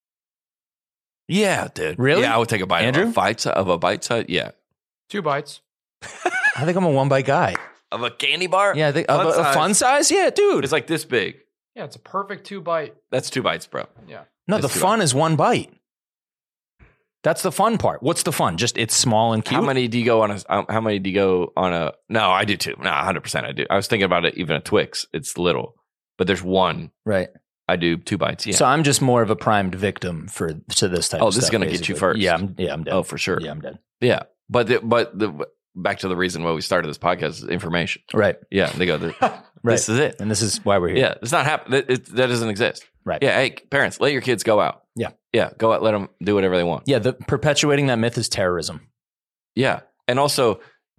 Yeah, dude. Really? Yeah, I would take a bite Andrew? of a bite si- of a bite size. Yeah, Two bites. I think I'm a one bite guy. of a candy bar. Yeah, I think Fun of a, a size. fun size? Yeah, dude. It's like this big. Yeah, it's a perfect two bite. That's two bites, bro. Yeah. no, the That's too fun is one bite. That's the fun part. What's the fun? Just it's small and cute. How many do you go on a? um, How many do you go on a? No, I do too. No, one hundred percent I do. I was thinking about it. Even a Twix, it's little, but there's one. Right. I do two bites. Yeah. So I'm just more of a primed victim for to this type Oh, of this is stuff. gonna get you basically. first. Yeah, I'm, yeah, I'm dead. oh, for sure. Yeah, I'm dead. Yeah, but the, but the back to the reason why we started this podcast is information. Right. Yeah, they go. This Right. is it. And this is why we're here. Yeah, it's not happening. That, it- that doesn't exist. Right. Yeah. Hey, parents, let your kids go out. Yeah. Yeah. Go out. Let them do whatever they want. Yeah, the perpetuating that myth is terrorism. Yeah. And also,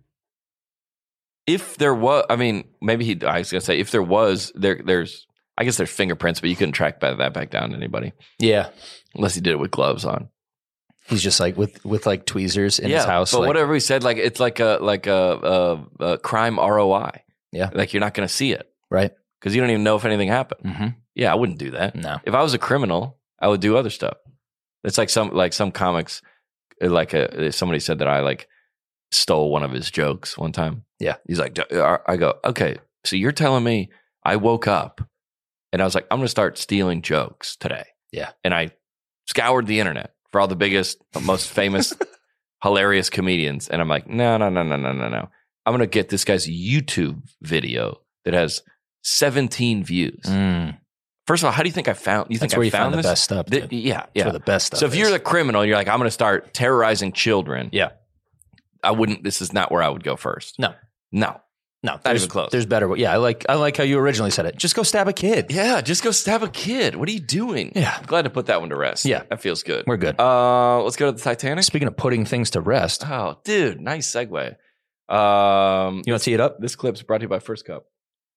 if there was, I mean, maybe he, I was going to say, if there was, there, there's, I guess there's fingerprints, but you couldn't track that that back down to anybody Yeah. unless he did it with gloves on. He's just like with with like tweezers in yeah. his house. But like, whatever we said, like, it's like a, like a, a, a crime R O I. Yeah. Like, you're not going to see it Right. because you don't even know if anything happened. Mm-hmm. Yeah. I wouldn't do that. No. If I was a criminal, I would do other stuff. It's like some like some comics, like a, somebody said that I like stole one of his jokes one time. Yeah. He's like, I go, okay, so you're telling me I woke up and I was like, I'm going to start stealing jokes today. Yeah. And I scoured the internet for all the biggest, most famous, hilarious comedians. And I'm like, no, no, no, no, no, no, no. I'm going to get this guy's YouTube video that has seventeen views. Mm. First of all, how do you think I found? You That's think where I you found find the this? best stuff. Th- dude. yeah, That's yeah. where the best stuff So if you're is. the criminal, and you're like, I'm going to start terrorizing children. Yeah. I wouldn't. This is not where I would go first. No. No. No, Not there's, even close. There's better. Yeah, I like I like how you originally said it. Just go stab a kid. Yeah, just go stab a kid. What are you doing? Yeah. I'm glad to put that one to rest. Yeah. That feels good. We're good. Uh, let's go to the Titanic. Speaking of putting things to rest, Oh, dude, nice segue. Um, you want to tee it up? this clip's brought to you by First Cup.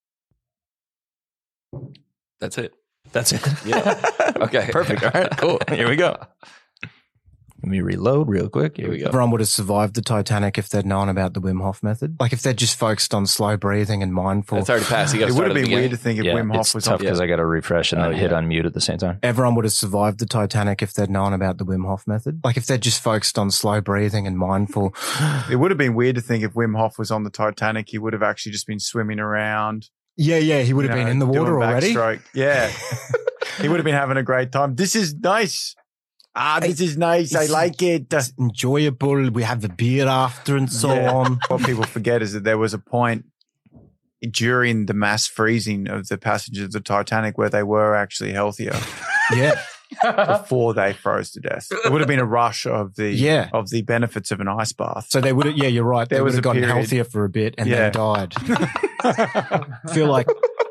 That's it. That's it. Yeah. Okay. Perfect. All right. Cool. Here we go. Let me reload real quick. Here we go. Everyone would have survived the Titanic if they'd known about the Wim Hof method. Like if they'd just focused on slow breathing and mindful. It's already passed. You got to It start would at have the been weird beginning. to think if Yeah, Wim Hof it's was tough on. because I got to refresh and Oh, then hit yeah. unmute at the same time. Everyone would have survived the Titanic if they'd known about the Wim Hof method. Like if they'd just focused on slow breathing and mindful. It would have been weird to think if Wim Hof was on the Titanic, he would have actually just been swimming around. Yeah, yeah, he would have you been know, in the water doing already. backstroke. Yeah. He would have been having a great time. This is nice. Ah, this is nice. I It's- like it. It's enjoyable. We have the beer after and so Yeah. on. What people forget is that there was a point during the mass freezing of the passengers of the Titanic where they were actually healthier Yeah. before they froze to death. It would have been a rush of the Yeah. of the benefits of an ice bath. So they would have, yeah, you're right. They There would was have a gotten period. healthier for a bit and Yeah. then died. Feel like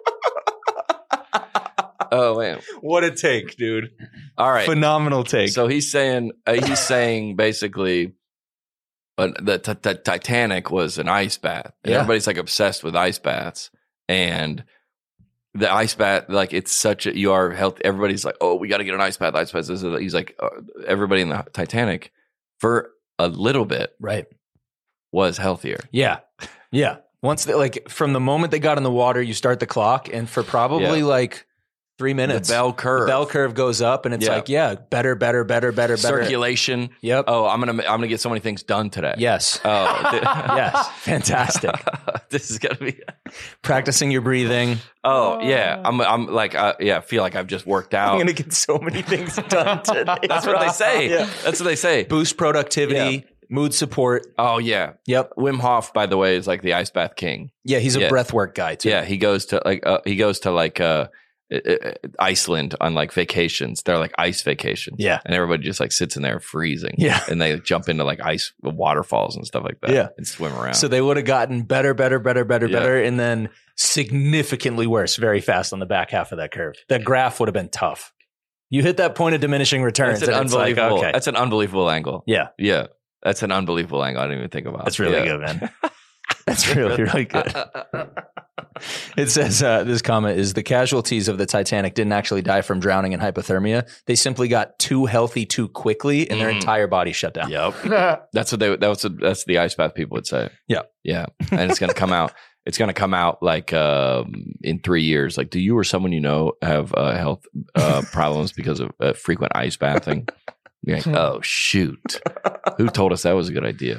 Oh man. What a take, dude. All right. Phenomenal take. So he's saying uh, he's saying basically, uh, the t- t- Titanic was an ice bath. And Yeah. Everybody's like obsessed with ice baths, and the ice bath, like it's such a, you are healthy. Everybody's like, oh, we got to get an ice bath, ice bath. This is that. He's like, uh, everybody in the Titanic for a little bit right was healthier. Yeah. Yeah. Once they, like from the moment they got in the water, you start the clock, and for probably Yeah. like three minutes, The bell curve. the bell curve goes up, and it's Yeah. like, yeah, better, better, better, better, better. Circulation. Yep. Oh, I'm gonna I'm gonna get so many things done today. Yes. Oh, th- Yes. Fantastic. this is gonna be. Practicing your breathing. Oh yeah, I'm I'm like uh, yeah, I feel like I've just worked out. I'm gonna get so many things done today. That's what they say. Yeah. That's what they say. Boost productivity, Yeah. mood support. Oh yeah. Yep. Wim Hof, by the way, is like the ice bath king. Yeah, he's a Yeah. breathwork guy too. Yeah, he goes to like uh, he goes to like uh, uh, Iceland on like vacations. They're like ice vacations. Yeah. and everybody just like sits in there freezing. Yeah. and they jump into like ice waterfalls and stuff like that. Yeah. and swim around. So they would have gotten better, better, better, better, Yeah. better, and then significantly worse very fast on the back half of that curve. That graph would have been tough. You hit that point of diminishing returns. That's an and it's like, unbelievable. okay. That's an unbelievable angle. Yeah. Yeah, that's an unbelievable angle. I didn't even think about. That's really Yeah. good, man. That's really, really good. It says uh, this comment is the casualties of the Titanic didn't actually die from drowning and hypothermia. They simply got too healthy too quickly, and their Mm. entire body shut down. Yep. That's what they. That's what that's the ice bath people would say. Yeah. Yeah, and it's gonna come out. It's gonna come out like um, in three years. Like, do you or someone you know have uh, health uh, problems because of uh, frequent ice bathing? You're like, oh shoot, who told us that was a good idea?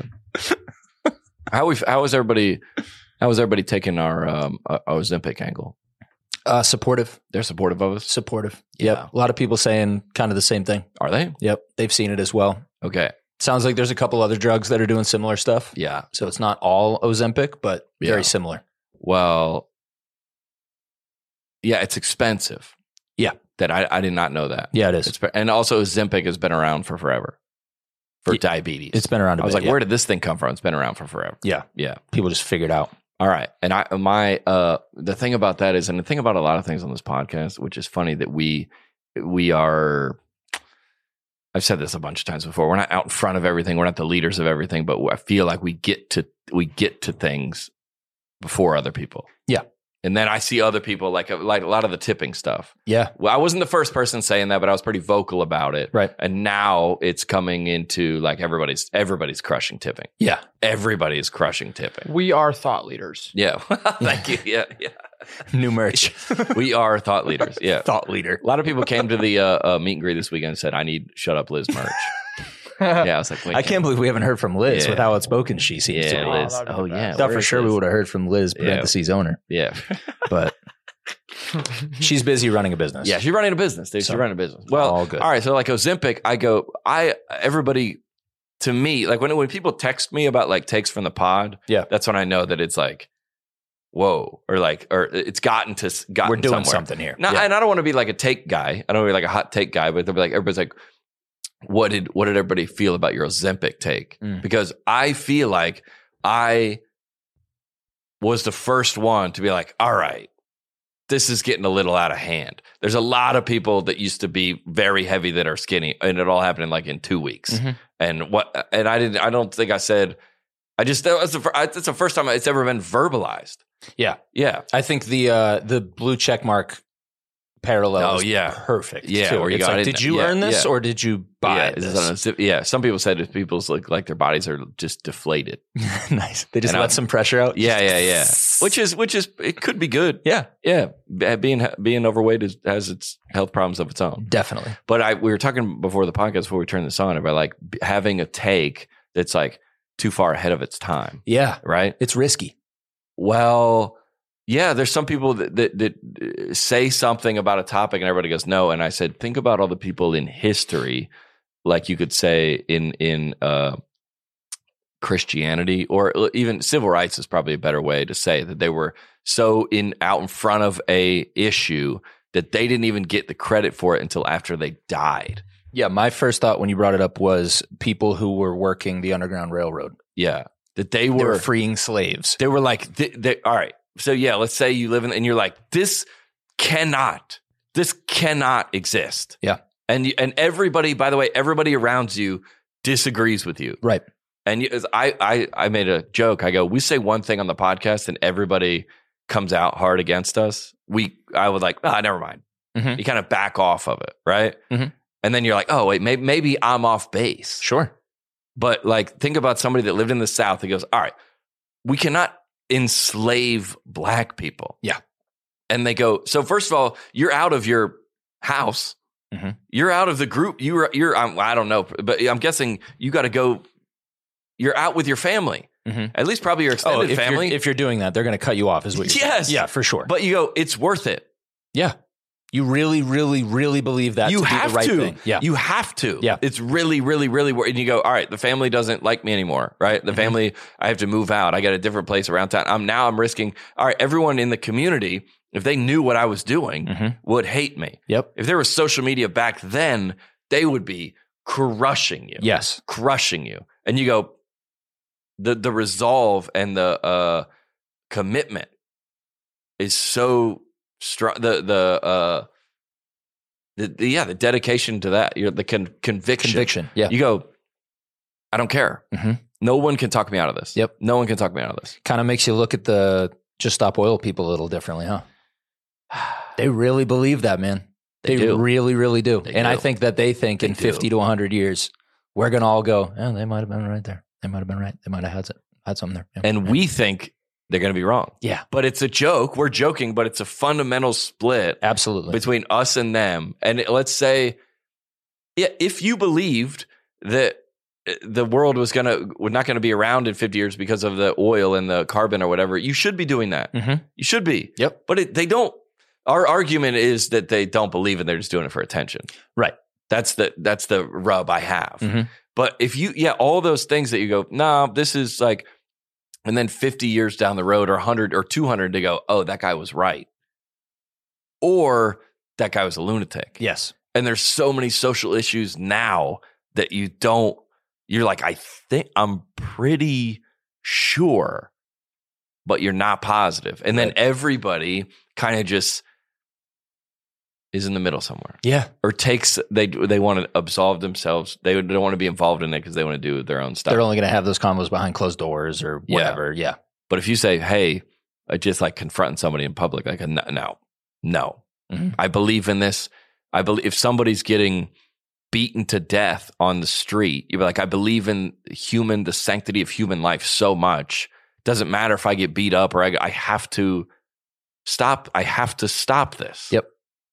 How we? How is everybody? How is everybody taking our um, uh, Ozempic angle? Uh, supportive. They're supportive of us. Supportive. Yeah. Yep. A lot of people saying kind of the same thing. Are they? Yep. They've seen it as well. Okay. Sounds like there's a couple other drugs that are doing similar stuff. Yeah. So it's not all Ozempic, but Yeah. very similar. Well, yeah, it's expensive. Yeah. That I, I did not know that. Yeah, it is. It's, and also Ozempic has been around for forever for Yeah. diabetes. It's been around a I was bit, like, yeah. where did this thing come from? It's been around for forever. Yeah. Yeah. People just figured out. All right. And I my uh the thing about that is, and the thing about a lot of things on this podcast, which is funny that we we are I've said this a bunch of times before. We're not out in front of everything. We're not the leaders of everything, but I feel like we get to we get to things before other people. Yeah. And then I see other people like like a lot of the tipping stuff. Yeah. Well, I wasn't the first person saying that, but I was pretty vocal about it. Right. And now it's coming into like everybody's everybody's crushing tipping. Yeah. Everybody is crushing tipping. We are thought leaders. Yeah. Thank you. Yeah. Yeah. New merch. We are thought leaders. Yeah. Thought leader. A lot of people came to the uh, uh, meet and greet this weekend and said, I need Shut Up Liz merch. Yeah. I was like, wait, I can't believe we haven't heard from Liz Yeah. with how outspoken she seems Yeah, to be. Liz. Oh, that'd be Oh, the yeah. best. Thought Where for is sure we Liz? would have heard from Liz, Yeah. parentheses owner, Yeah. but she's busy running a business. Yeah. She's running a business, dude. So, she's running a business. Well, all good. all right. So like Ozempic, I go, I, everybody, to me, like when, when people text me about like takes from the pod, Yeah. that's when I know that it's like, whoa, or like, or it's gotten to, gotten We're doing somewhere. something here. No, Yeah. and I don't want to be like a take guy. I don't want to be like a hot take guy, but they'll be like, everybody's like, what did what did everybody feel about your Ozempic take? Mm. Because I feel like I was the first one to be like, all right, this is getting a little out of hand. There's a lot of people that used to be very heavy that are skinny, and it all happened in like in two weeks. Mhm. And what? And I didn't. I don't think I said. I just that was the fir- I- that's the first time it's ever been verbalized. Yeah. Yeah. I think the uh, the blue check mark parallel Oh, is yeah. perfect. Yeah, too. where you it's got like, it in- did you yeah, earn this yeah. or did you buy yeah, this? it's on a zip- yeah. Some people said if people's like like their bodies are just deflated. Nice. They just And let I'm- some pressure out. Yeah, yeah, yeah. Which is which is it could be good. Yeah, Yeah, B- being being overweight is, has its health problems of its own. definitely. But I we were talking before the podcast before we turned this on about like b- having a take that's like too far ahead of its time, Yeah, right? it's risky. Well, yeah, there's some people that, that that uh, say something about a topic and everybody goes no, and I said think about all the people in history, like you could say in in uh, Christianity or even civil rights is probably a better way to say that they were so in out in front of a issue that they didn't even get the credit for it until after they died. Yeah, my first thought when you brought it up was people who were working the Underground Railroad. Yeah, that they They were were freeing slaves. they were like, they, they, all right. So yeah, let's say you live in, and you're like, this cannot, this cannot exist. Yeah. And you, and everybody, by the way, everybody around you disagrees with you. Right. And you, I, I, I made a joke. I go, we say one thing on the podcast, and everybody comes out hard against us, we I would like, ah, never mind. Mhm. You kind of back off of it, right? Mhm. And then you're like, oh wait, maybe maybe I'm off base. Sure. But like, think about somebody that lived in the South that goes, all right, we cannot enslave black people. Yeah. And they go, so first of all, you're out of your house. Mhm. You're out of the group. You're, you're, I'm, I don't know, but I'm guessing you got to go, you're out with your family. Mhm. At least probably your Oh, extended if family. You're, if you're doing that, they're going to cut you off is what you're saying. Yes. Yeah, for sure. But you go, it's worth it. Yeah. You really, really, really believe that You to have be the right to. thing. Yeah. You have to. Yeah. It's really, really, really, wor- and you go, all right, the family doesn't like me anymore, right? The Mhm. family, I have to move out. I got a different place around town. I'm now I'm risking, all right, everyone in the community, if they knew what I was doing, Mhm. would hate me. Yep. If there was social media back then, they would be crushing you. Yes. Crushing you. And you go, the the resolve and the uh, commitment is so strong. The the uh, the, the yeah, the dedication to that, you're, the con- conviction. Conviction. Yeah. You go, I don't care. Mhm. No one can talk me out of this. Yep. No one can talk me out of this. Kind of makes you look at the Just Stop Oil people a little differently, huh? They really believe that, man. They They, do. really, really do. They and do. I think that they think They in do. fifty to one hundred years, we're going to all go, oh, they might have been right there. They might have been right. They might have had, some- had something there. Yeah. And Yeah. we think they're going to be wrong. Yeah. But it's a joke. We're joking, but it's a fundamental split Absolutely. between us and them. And let's say, yeah, if you believed that the world was gonna was not going to be around in fifty years because of the oil and the carbon or whatever, you should be doing that. Mhm. You should be. Yep. But it, they don't. Our argument is that they don't believe it. They're just doing it for attention. Right. That's the that's the rub I have. Mhm. But if you, yeah, all those things that you go, no, nah, this is like, and then fifty years down the road or one hundred or two hundred to go, oh, that guy was right. Or that guy was a lunatic. Yes. And there's so many social issues now that you don't, you're like, I think I'm pretty sure, but you're not positive. And then Right. everybody kind of just is in the middle somewhere. Yeah. Or takes, they they want to absolve themselves. They don't want to be involved in it because they want to do their own stuff. They're only going to have those combos behind closed doors or Yeah. whatever. Yeah. But if you say, hey, I just like confronting somebody in public, like, no, no, no. Mhm. I believe in this. I believe if somebody's getting beaten to death on the street, you're like, I believe in human, the sanctity of human life so much. Doesn't matter if I get beat up or I, I have to stop. I have to stop this. Yep.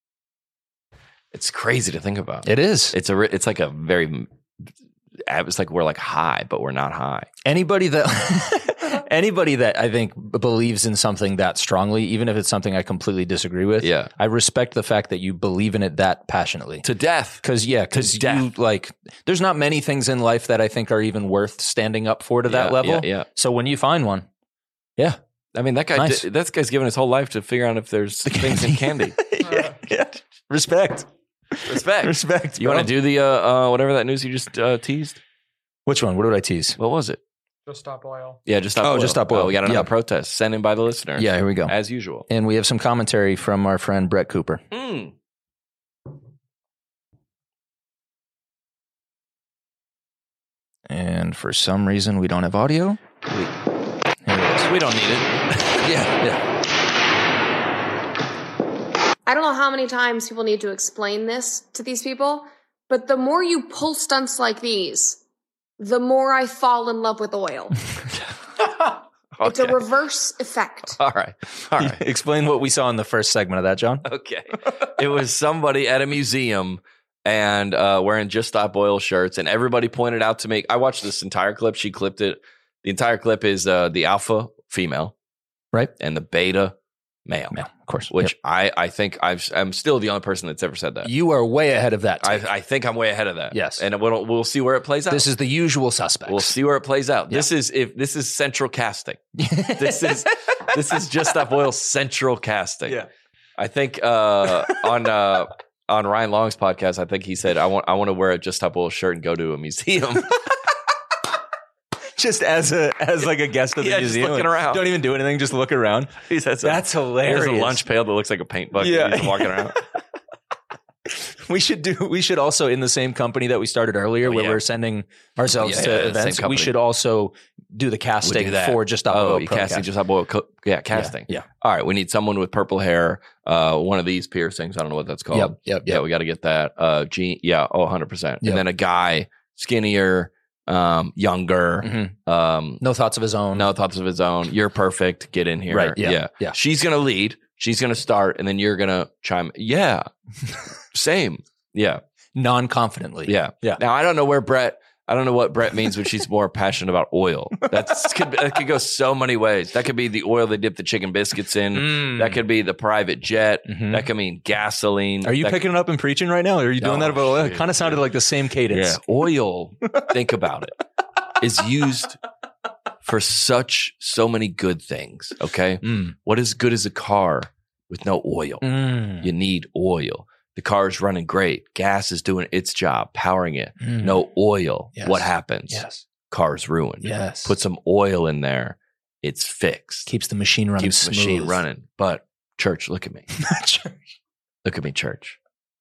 It's crazy to think about. It is. It's a. re- It's like a very. It's like we're like high, but we're not high. Anybody that anybody that I think b- believes in something that strongly, even if it's something I completely disagree with, Yeah. I respect the fact that you believe in it that passionately. To death. Because yeah, because you death. like, there's not many things in life that I think are even worth standing up for to that Yeah, level. yeah, yeah. So when you find one, yeah, I mean, that guy. Nice. Did, that guy's given his whole life to figure out if there's things in candy. yeah, yeah. Respect, Respect. respect. You want to do the uh, uh, whatever that news you just uh, teased? Which one? What did I tease? What was it? Just Stop Oil. Yeah, just stop. Oh, oil. Just Stop Oil. Oh, we got another Yeah. protest sent in by the listeners. Yeah, here we go. as usual. And we have some commentary from our friend Brett Cooper. Mm. And for some reason, we don't have audio. We, here it is. We don't need it. Yeah, yeah. I don't know how many times people need to explain this to these people, but the more you pull stunts like these, the more I fall in love with oil. It's a Okay. reverse effect. All right. All right. Explain what we saw in the first segment of that, John. Okay. It was somebody at a museum and uh, wearing Just Stop Oil shirts, and everybody pointed out to me. I watched this entire clip. She clipped it. The entire clip is uh, the alpha female, Right? and the beta male, Yeah, of course. which Yep. I, I think I've, I'm still the only person that's ever said that. You are way ahead of that. I, take. I think I'm way ahead of that. Yes. And we'll, we'll see where it plays out. This is the usual suspects. We'll see where it plays out. This is if this is central casting. This is this is Just Stop Oil central casting. Yeah. I think uh, on uh, on Ryan Long's podcast, I think he said, "I want I want to wear a Just Stop Oil shirt and go to a museum." Just as a as like a guest of the Yeah, just museum. looking around. Don't even do anything, just look around. He says, That's There's hilarious. a lunch pail that looks like a paint bucket. Yeah. He's walking around. We should do we should also, in the same company that we started earlier, Oh, where yeah. we're sending ourselves Yeah, to yeah, the same events, we company. should also do the Would casting do that. for just Up oh, Oil you Pro casting Casting. just Up Oil. Co- yeah, casting. Yeah. All right, we need someone with purple hair. Uh, one of these piercings. I don't know what that's called. Yep, yep, Yeah, yep. we got to get that. Uh, Gene. Yeah. Oh, one hundred percent. Yep. And then a guy, skinnier, um, younger. Mhm. Um, No thoughts of his own. no thoughts of his own. You're perfect. Get in here. Right, yeah, Yeah. yeah. She's gonna lead. She's gonna start, and then you're gonna chime. Yeah. Same. Yeah. Non-confidently. Yeah. Yeah. Now I don't know where Brett. I don't know what Brett means when she's more passionate about oil. That's could, that could go so many ways. That could be the oil they dip the chicken biscuits in. Mm. That could be the private jet. Mhm. That could mean gasoline. Are you That picking it up and preaching right now? Or are you doing No, that about oil? It shit, kind of sounded like the same cadence. Yeah, oil. Think about it. Is used for such so many good things. Okay, Mm. what is good as a car with no oil? Mm. You need oil. The car is running great. Gas is doing its job, powering it. Mm. No oil. Yes. What happens? Yes. Car's ruined. Yes. Put some oil in there. It's fixed. Keeps the machine running Keeps the smooth. machine running. But church, look at me. Look at me, church.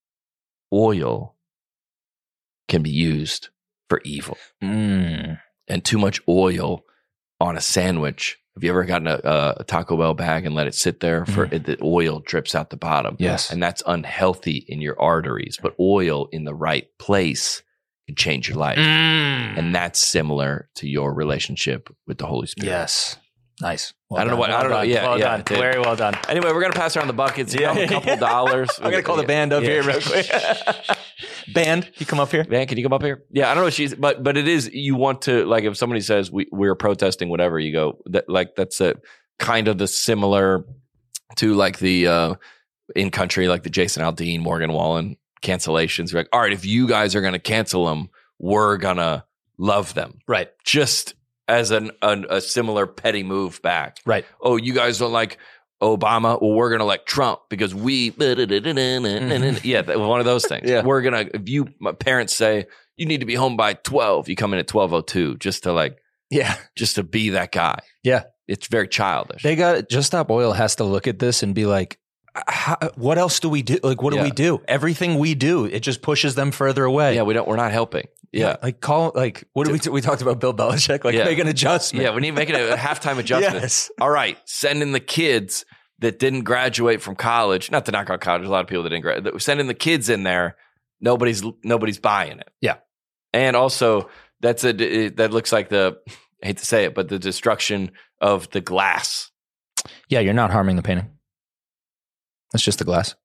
Oil can be used for evil. Mm. And too much oil on a sandwich. Have you ever gotten a, a Taco Bell bag and let it sit there for Mm. it, the oil drips out the bottom? Yes. And that's unhealthy in your arteries. But oil in the right place can change your life. Mm. And that's similar to your relationship with the Holy Spirit. Yes. Nice. Well I don't know done. what- I Well don't know. done. Yeah, Well yeah, done. dude. Very well done. Anyway, we're gonna pass around the buckets. Yeah, a couple dollars. I'm gonna call the band up Yeah. here real quick. Band, you come up here. Man, can you come up here? Yeah, I don't know what she's, but but it is. You want to, like, if somebody says we we're protesting whatever, you go that like that's a kind of the similar to like the uh in country, like the Jason Aldean, Morgan Wallen cancellations. You're like, all right, if you guys are gonna cancel them, we're gonna love them, Right. just as an, an a similar petty move back. Right. Oh, you guys don't like Obama? Well, we're gonna elect Trump because we. Yeah, that- one of those things. Yeah. We're gonna. If you, my parents say you need to be home by twelve, you come in at twelve oh two just to like, Yeah. just to be that guy. Yeah. It's very childish. They got Just Stop Oil has to look at this and be like, how, what else do we do? Like, what do Yeah. we do? Everything we do, it just pushes them further away. yeah, we don't. We're not helping. Yeah. Like, call, like, what do we do? We talked about Bill Belichick, like, Yeah. make an adjustment. Yeah, we need to make it a halftime adjustment. Yes. All right, sending the kids that didn't graduate from college, not to knock on college, there's a lot of people that didn't graduate, sending the kids in there, nobody's nobody's buying it. Yeah. And also, that's a it, that looks like the, I hate to say it, but the destruction of the glass. Yeah, you're not harming the painting. That's just the glass.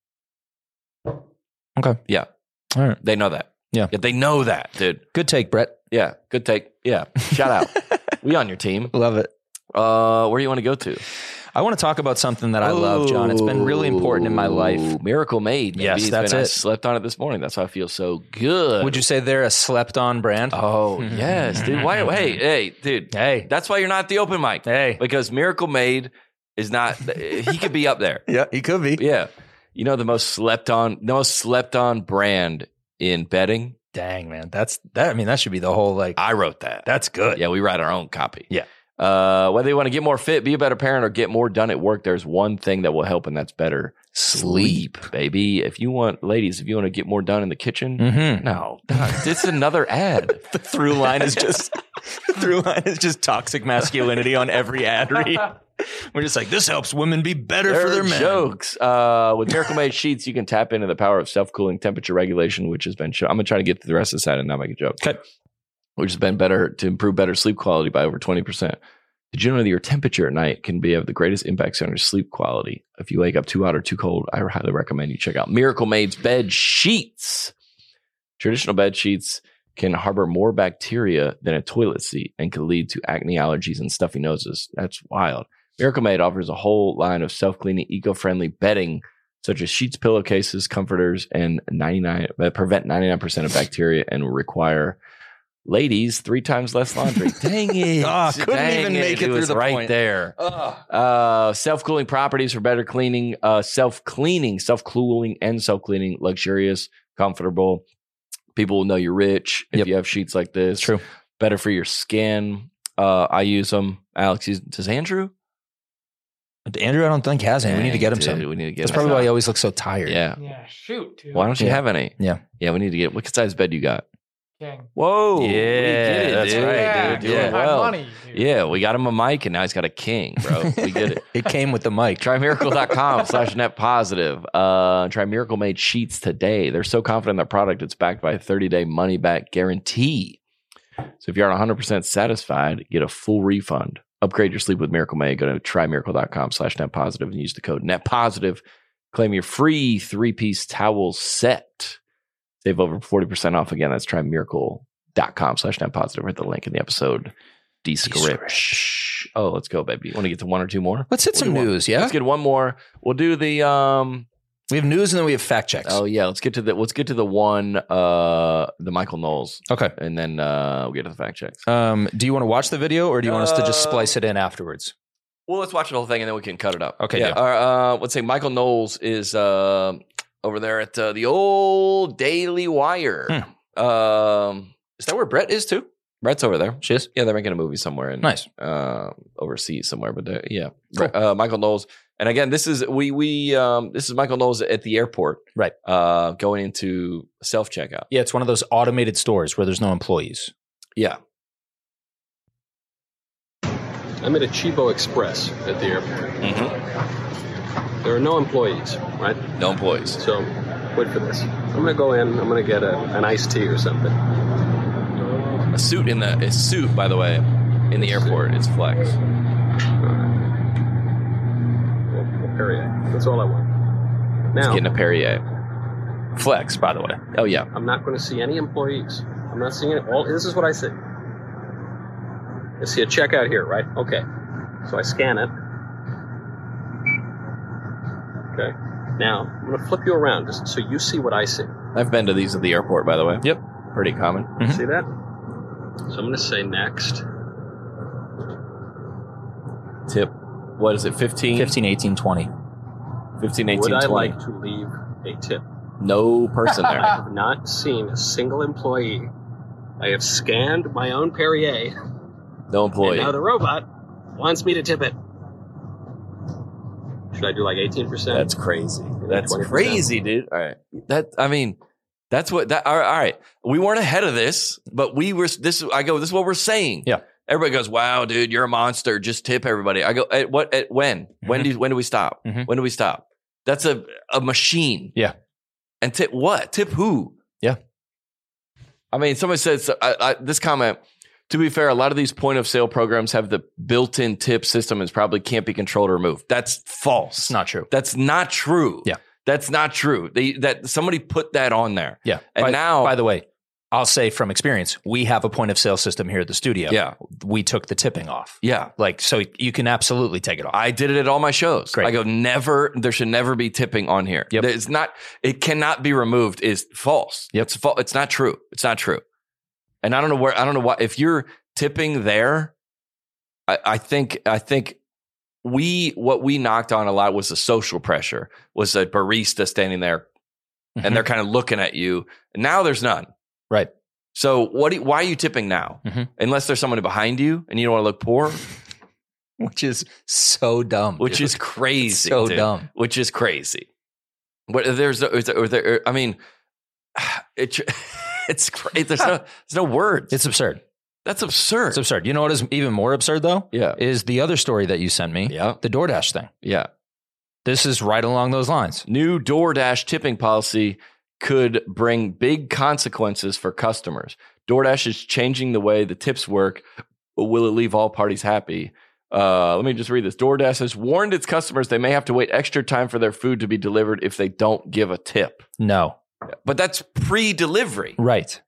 Okay. Yeah. All right. They know that. Yeah. Yeah, they know that, dude. Good take, Brett. Yeah, good take. Yeah, shout out. We on your team. Love it. Uh, where do you want to go to? I want to talk about something that I love, John. It's been really important in my life. Ooh, Miracle Made. Maybe. Yes, It's that's been, I it. slept on it this morning. That's why I feel so good. Would you say they're a slept-on brand? Oh, yes, dude. Why? Hey, hey, dude. Hey. That's why you're not at the open mic. Hey. Because Miracle Made is not, he could be up there. Yeah, he could be. Yeah. You know, the most slept on, the most slept on brand in betting? Dang, man. That's that. I mean, that should be the whole, like, I wrote that. that's good. Yeah, we write our own copy. Yeah. Uh, whether you want to get more fit, be a better parent, or get more done at work, there's one thing that will help, and that's better sleep, baby. If you want, ladies, if you want to get more done in the kitchen, Mm-hmm. no, it's another ad. The through line is just the through line is just toxic masculinity on every ad read. We're just like, this helps women be better for their men. Jokes. Uh, with Miracle Made sheets, you can tap into the power of self-cooling temperature regulation, which has been shown. I'm gonna try to get to the rest of the side and not make a joke. Okay. Which has been better to improve better sleep quality by over twenty percent. Did you know that your temperature at night can be of the greatest impacts on your sleep quality? If you wake up too hot or too cold, I highly recommend you check out Miracle Made's bed sheets. Traditional bed sheets can harbor more bacteria than a toilet seat and can lead to acne, allergies, and stuffy noses. That's wild. Miracle Made offers a whole line of self-cleaning, eco-friendly bedding, such as sheets, pillowcases, comforters, and ninety-nine that prevent ninety-nine percent of bacteria and require ladies three times less laundry. Dang it. Ah, couldn't Dang even make it through was the right point. there. Uh, self-cooling properties for better cleaning, uh, self-cleaning, self-cooling and self-cleaning, luxurious, comfortable. People will know you're rich if Yep. you have sheets like this. True. Better for your skin. Uh, I use them. Alex, uses- does Andrew? Andrew, I don't think has any. We need to get him Dude, some. We need to get That's him probably some. why he always looks so tired. Yeah. Yeah, shoot, dude. Why don't you Yeah. have any? Yeah. Yeah, we need to get. What size bed you got? King. Whoa. Yeah, we get it, that's dude. right, Yeah, Dude, give doing him my well. money, dude. Yeah, we got him a mic and now he's got a king, bro. We get it. It came with the mic. Trimiracle.com slash net positive. Uh, Trimiracle made sheets today. They're so confident in their product, it's backed by a thirty-day money-back guarantee. So if you're one hundred percent satisfied, get a full refund. Upgrade your sleep with Miracle Made. Go to trimiracle.com slash net positive and use the code net positive. Claim your free three-piece towel set. Save over forty percent off. Again, that's trimiracle.com slash net positive. Hit the link in the episode description. Oh, let's go, baby. You want to get to one or two more? Let's hit What some do you want? news, yeah? Let's get one more. We'll do the um We have news and then we have fact checks. oh yeah, let's get to the let's get to the one uh the Michael Knowles. Okay. And then uh we'll get to the fact checks. Um, do you want to watch the video or do you want us to just Uh, splice it in afterwards? Well, let's watch the whole thing and then we can cut it up. Okay, Yeah. yeah. Uh, uh, let's say Michael Knowles is uh, over there at uh, the old Daily Wire. Um, Is that where Brett is too? Brett's over there. She is? Yeah, they're making a movie somewhere in Nice. uh, overseas somewhere. But they're- yeah, Cool. uh, Michael Knowles. And again, this is we we um, this is Michael Knowles at the airport, Right. Uh, going into self checkout. Yeah, it's one of those automated stores where there's no employees. Yeah. I'm at a Chibo Express at the airport. Mm-hmm. There are no employees, right? No employees. So, wait for this. I'm going to go in. I'm going to get a, an iced tea or something. A suit in the a suit, by the way, in the airport. It's flex. Well, a Perrier. That's all I want. It's Now, getting a Perrier. Flex, by the way. Oh yeah. I'm not going to see any employees. I'm not seeing it. All this is what I see. I see a checkout here, right? Okay. So I scan it. Okay. Now I'm going to flip you around just so you see what I see. I've been to these at the airport, by the way. Yep. Pretty common. See that? So I'm going to say next. Tip. What is it? fifteen? fifteen, eighteen, twenty. fifteen, eighteen, Would I twenty. like to leave a tip? No person I there. have not seen a single employee. I have scanned my own Perrier. No employee. And now the robot wants me to tip it. Should I do like eighteen percent? That's crazy. That's twenty percent? crazy, dude. All right. That I mean, that's what that. All right, all right. We weren't ahead of this, but we were. This I go. This is what we're saying. Yeah. Everybody goes, "Wow, dude, you're a monster. Just tip everybody." I go, "At what? At when? Mm-hmm. When do when do we stop? Mhm. When do we stop?" That's a a machine. Yeah. And tip what? Tip who? Yeah. I mean, somebody says I, I, this comment. To be fair, a lot of these point of sale programs have the built-in tip system and probably can't be controlled or removed. That's false. It's not true. That's not true. Yeah. That's not true. They that somebody put that on there. Yeah. And by, now, by the way, I'll say from experience, we have a point of sale system here at the studio. Yeah. We took the tipping off. yeah, Like, so you can absolutely take it off. I did it at all my shows. Great. I go, never. There should never be tipping on here. Yep. It's not. It cannot be removed. Is false. Yep. It's false. It's not true. It's not true. And I don't know where. I don't know why. If you're tipping there, I, I think. I think. We what we knocked on a lot was the social pressure. Was a barista standing there, Mhm. and they're kind of looking at you. Now there's none. Right. So what? Do you, why are you tipping now? Mhm. Unless there's somebody behind you and you don't want to look poor, Which is so dumb. which dude. is crazy. so dude. dumb. Which is crazy. But there's, is there, is there, I mean, it, it's crazy. There's no, there's no words. It's absurd. That's absurd. It's absurd. You know what is even more absurd though? Yeah. Is the other story that you sent me. Yeah. The DoorDash thing. Yeah. This is right along those lines. New DoorDash tipping policy could bring big consequences for customers. DoorDash is changing the way the tips work. But will it leave all parties happy? Uh, let me just read this. DoorDash has warned its customers they may have to wait extra time for their food to be delivered if they don't give a tip. No. But that's pre-delivery. Right.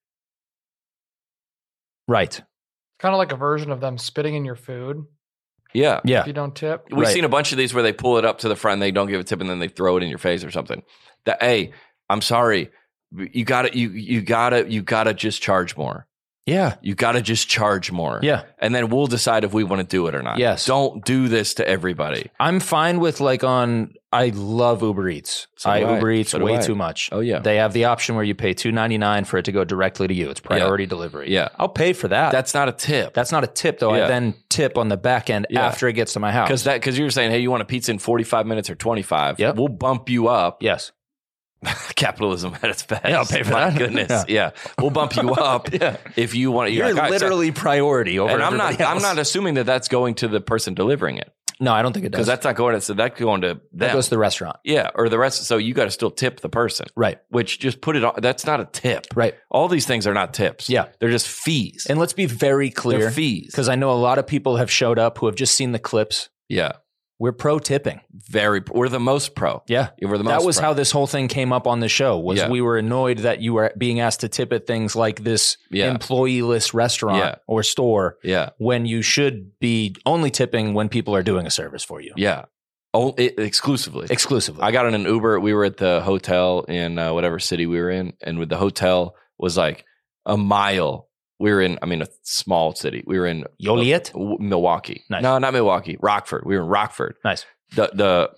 Right. Kind of like a version of them spitting in your food Yeah. Yeah. if you don't tip. We've Right. seen a bunch of these where they pull it up to the front and they don't give a tip and then they throw it in your face or something. That, hey, I'm sorry. You gotta, you, you gotta, you gotta just charge more. Yeah. You gotta just charge more. Yeah. And then we'll decide if we want to do it or not. Yes. Don't do this to everybody. I'm fine with like on, I love Uber Eats. So I do I. Uber Eats So do way I. too much. Oh, yeah. They have the option where you pay two ninety-nine for it to go directly to you. It's priority delivery. Yeah. I'll pay for that. That's not a tip. That's not a tip though. Yeah. I then tip on the back end Yeah. after it gets to my house. Because that, because you were saying, hey, you want a pizza in forty-five minutes or twenty-five? Yep. We'll bump you up. Yes. Capitalism at its best. Yeah, I'll pay for My that. goodness. Yeah. Yeah. We'll bump you up Yeah. if you want. You're like, all right, so- literally priority over and I'm not. everybody I'm else. not assuming that that's going to the person delivering it No, I don't think it does. because that's not going to. So that's going to them. that goes to the restaurant. Yeah, or the rest. So you got to still tip the person, Right. which just put it on. That's not a tip. Right. All these things are not tips. Yeah. They're just fees. And let's be very clear. They're fees. Because I know a lot of people have showed up who have just seen the clips. Yeah. We're pro tipping. Very. We're the most pro. Yeah. We're the most That was pro. how this whole thing came up on the show was Yeah. we were annoyed that you were being asked to tip at things like this Yeah. employee-less restaurant Yeah. or store Yeah. when you should be only tipping when people are doing a service for you. Yeah. Oh, it, exclusively. Exclusively. I got in an Uber. We were at the hotel in uh, whatever city we were in, and with the hotel was like a mile. We were in, I mean, a small city. We were in Joliet? uh, Milwaukee. Nice. No, not Milwaukee. Rockford. We were in Rockford. Nice. The the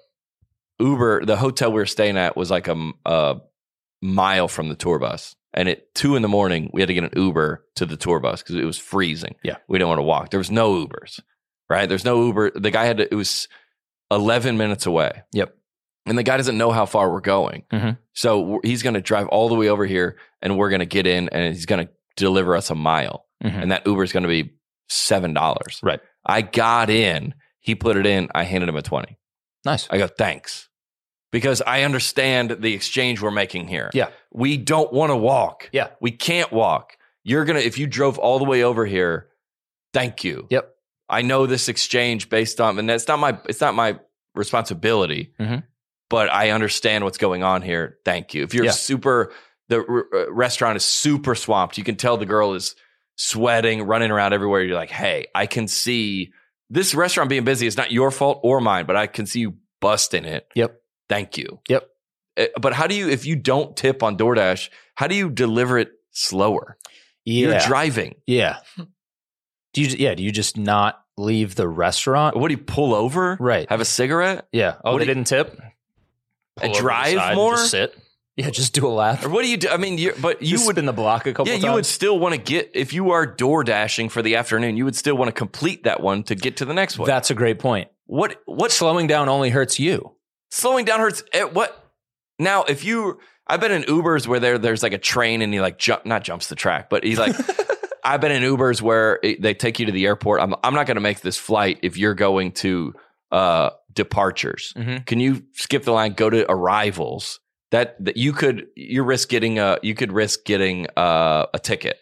Uber, the hotel we were staying at was like a, a mile from the tour bus. And at two in the morning, we had to get an Uber to the tour bus because it was freezing. Yeah. We didn't want to walk. There was no Ubers, right? There's no Uber. The guy had to, it was eleven minutes away. Yep. And the guy doesn't know how far we're going. Mhm. So we're- he's going to drive all the way over here and we're going to get in and he's going to deliver us a mile. Mhm. And that Uber is going to be seven dollars. Right. I got in, he put it in, I handed him a twenty. Nice. I go, thanks. Because I understand the exchange we're making here. Yeah. We don't want to walk. Yeah. We can't walk. You're going to, if you drove all the way over here, thank you. Yep. I know this exchange based on, and that's not my, it's not my responsibility, Mhm. but I understand what's going on here. Thank you. If you're Yeah. super, the r- restaurant is super swamped. You can tell the girl is sweating, running around everywhere. You're like, hey, I can see this restaurant being busy is not your fault or mine, but I can see you busting it. Yep. Thank you. Yep. Uh, But how do you, if you don't tip on DoorDash, how do you deliver it slower? Yeah. You're driving. Yeah. Do you? Yeah. Do you just not leave the restaurant? What do you pull over? Right. Have a cigarette? Yeah. Oh, What they do you- didn't tip. And Pull over to the drive side and more? Just sit. Yeah. Just do a lap. Or what do you do? I mean, you but you Just would spin the block a couple Yeah, times. you would still want to get, if you are door dashing for the afternoon, you would still want to complete that one to get to the next one. That's a great point. what what Slowing down only hurts you. slowing down hurts at what? Now, if you, I've been in Ubers where there there's like a train and he like jump, not jumps the track, but he's like, I've been in Ubers where it, they take you to the airport. I'm I'm not going to make this flight if you're going to uh, departures. Mhm. Can you skip the line? Go to arrivals. That that you could you risk getting a you could risk getting uh, a ticket.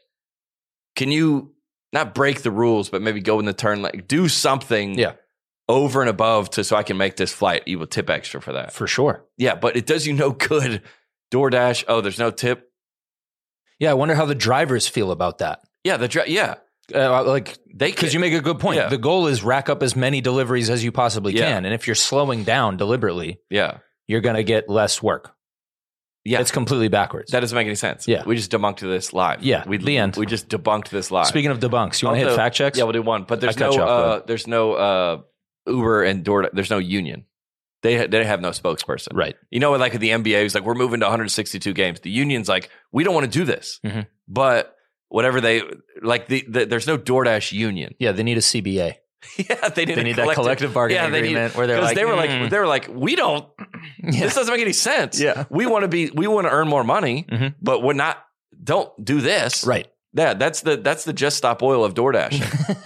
Can you not break the rules, but maybe go in the turn like do something Yeah. over and above to so I can make this flight? You will tip extra for that. For sure. Yeah, but it does you no good. DoorDash. Oh, there's no tip. Yeah. I wonder how the drivers feel about that. Yeah, the dri- yeah Uh, like, they because could- you make a good point. Yeah. The goal is rack up as many deliveries as you possibly Yeah. can. And if you're slowing down deliberately, yeah you're going to get less work. yeah. It's completely backwards. That doesn't make any sense. Yeah. we just debunked this live. Yeah, we the end. We just debunked this live. Speaking of debunks, you want to hit Also- fact checks? Yeah, we'll do one. But there's I cut no you off, go uh, ahead. there's no uh, Uber and DoorDash. There's no union. They ha- they have no spokesperson. Right. You know, like at the N B A, it's like we're moving to one hundred sixty-two games. The union's like we don't want to do this, Mhm. but whatever they like, the, the there's no DoorDash union. Yeah, they need a C B A. Yeah, they need, They a need that collective bargaining yeah, they need- agreement where they're 'cause like, they were "Mm." like they were like we don't. Yeah. This doesn't make any sense. Yeah. we want to be we want to earn more money, Mhm. but we're not. Don't do this. Right. Yeah, that's the that's the Just Stop Oil of DoorDash.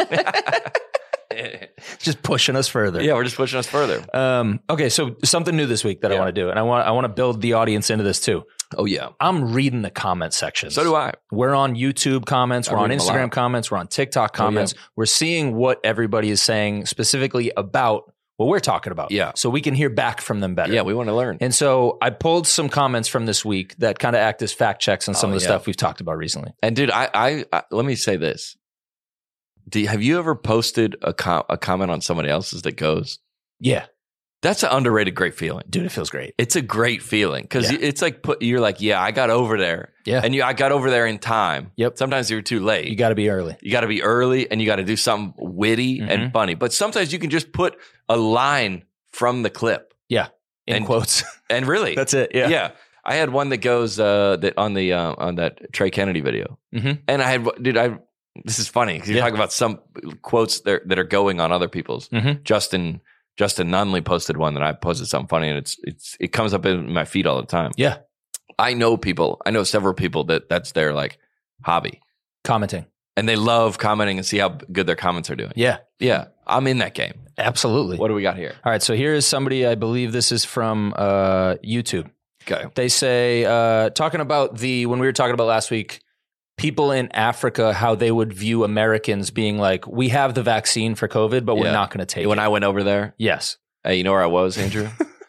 Just pushing us further. Yeah, we're just pushing us further. Um, okay, so something new this week that I Yeah. want to do, and I want I want to build the audience into this too. Oh yeah, I'm reading the comment sections. so do I. We're on YouTube comments. I We're on read them a Instagram lot. comments. We're on TikTok Oh, yeah. comments. We're seeing what everybody is saying specifically about what we're talking about. Yeah. So we can hear back from them better. Yeah, we want to learn. And so I pulled some comments from this week that kind of act as fact checks on some Oh, of the yeah. stuff we've talked about recently. And dude, I, I, I let me say this: Do you, have you ever posted a com- a comment on somebody else's that goes? Yeah. That's an underrated great feeling. Dude, it feels great. It's a great feeling because Yeah. it's like put you're like, yeah, I got over there, Yeah. and you I got over there in time. Yep. Sometimes you're too late. You got to be early. You got to be early, and you got to do something witty Mhm. and funny. But sometimes you can just put a line from the clip, Yeah. In And- quotes. and really, That's it. Yeah. yeah. I had one that goes uh, that on the uh, on that Trey Kennedy video, Mhm. and I had dude, I this is funny because you're Yeah. talking about some quotes that that are going on other people's. Mhm. Justin Justin Nunley posted one that I posted something funny, and it's it's it comes up in my feed all the time. Yeah. I know people. I know several people that that's their like hobby, commenting, and they love commenting and see how good their comments are doing. Yeah, yeah. I'm in that game. Absolutely. What do we got here? All right. So here is somebody. I believe this is from uh, YouTube. Okay. They say uh, talking about the when we were talking about last week. People in Africa, how they would view Americans being like, we have the vaccine for COVID, but we're Yeah. not going to take When it. I went over there, Yes. hey, you know where I was, Andrew?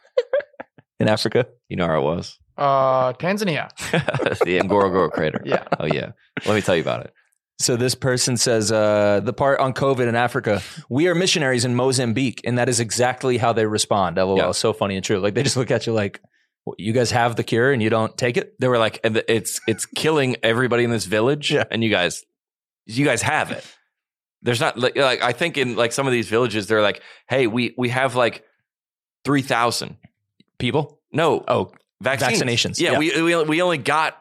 In Africa? You know where I was? Uh, Tanzania. The Ngorongoro crater. Yeah. Oh yeah. Let me tell you about it. So this person says, uh, the part on COVID in Africa, we are missionaries in Mozambique. And that is exactly how they respond. LOL. Yeah. So funny and true. Like they just look at you like, "What, you guys have the cure and you don't take it? They were like, and the- it's it's killing everybody in this village, Yeah. and you guys, you guys have it. There's not like, like I think in like some of these villages, they're like, hey, we we have like three thousand People? no Oh, vaccines. vaccinations. Yeah, Yeah. we we we only got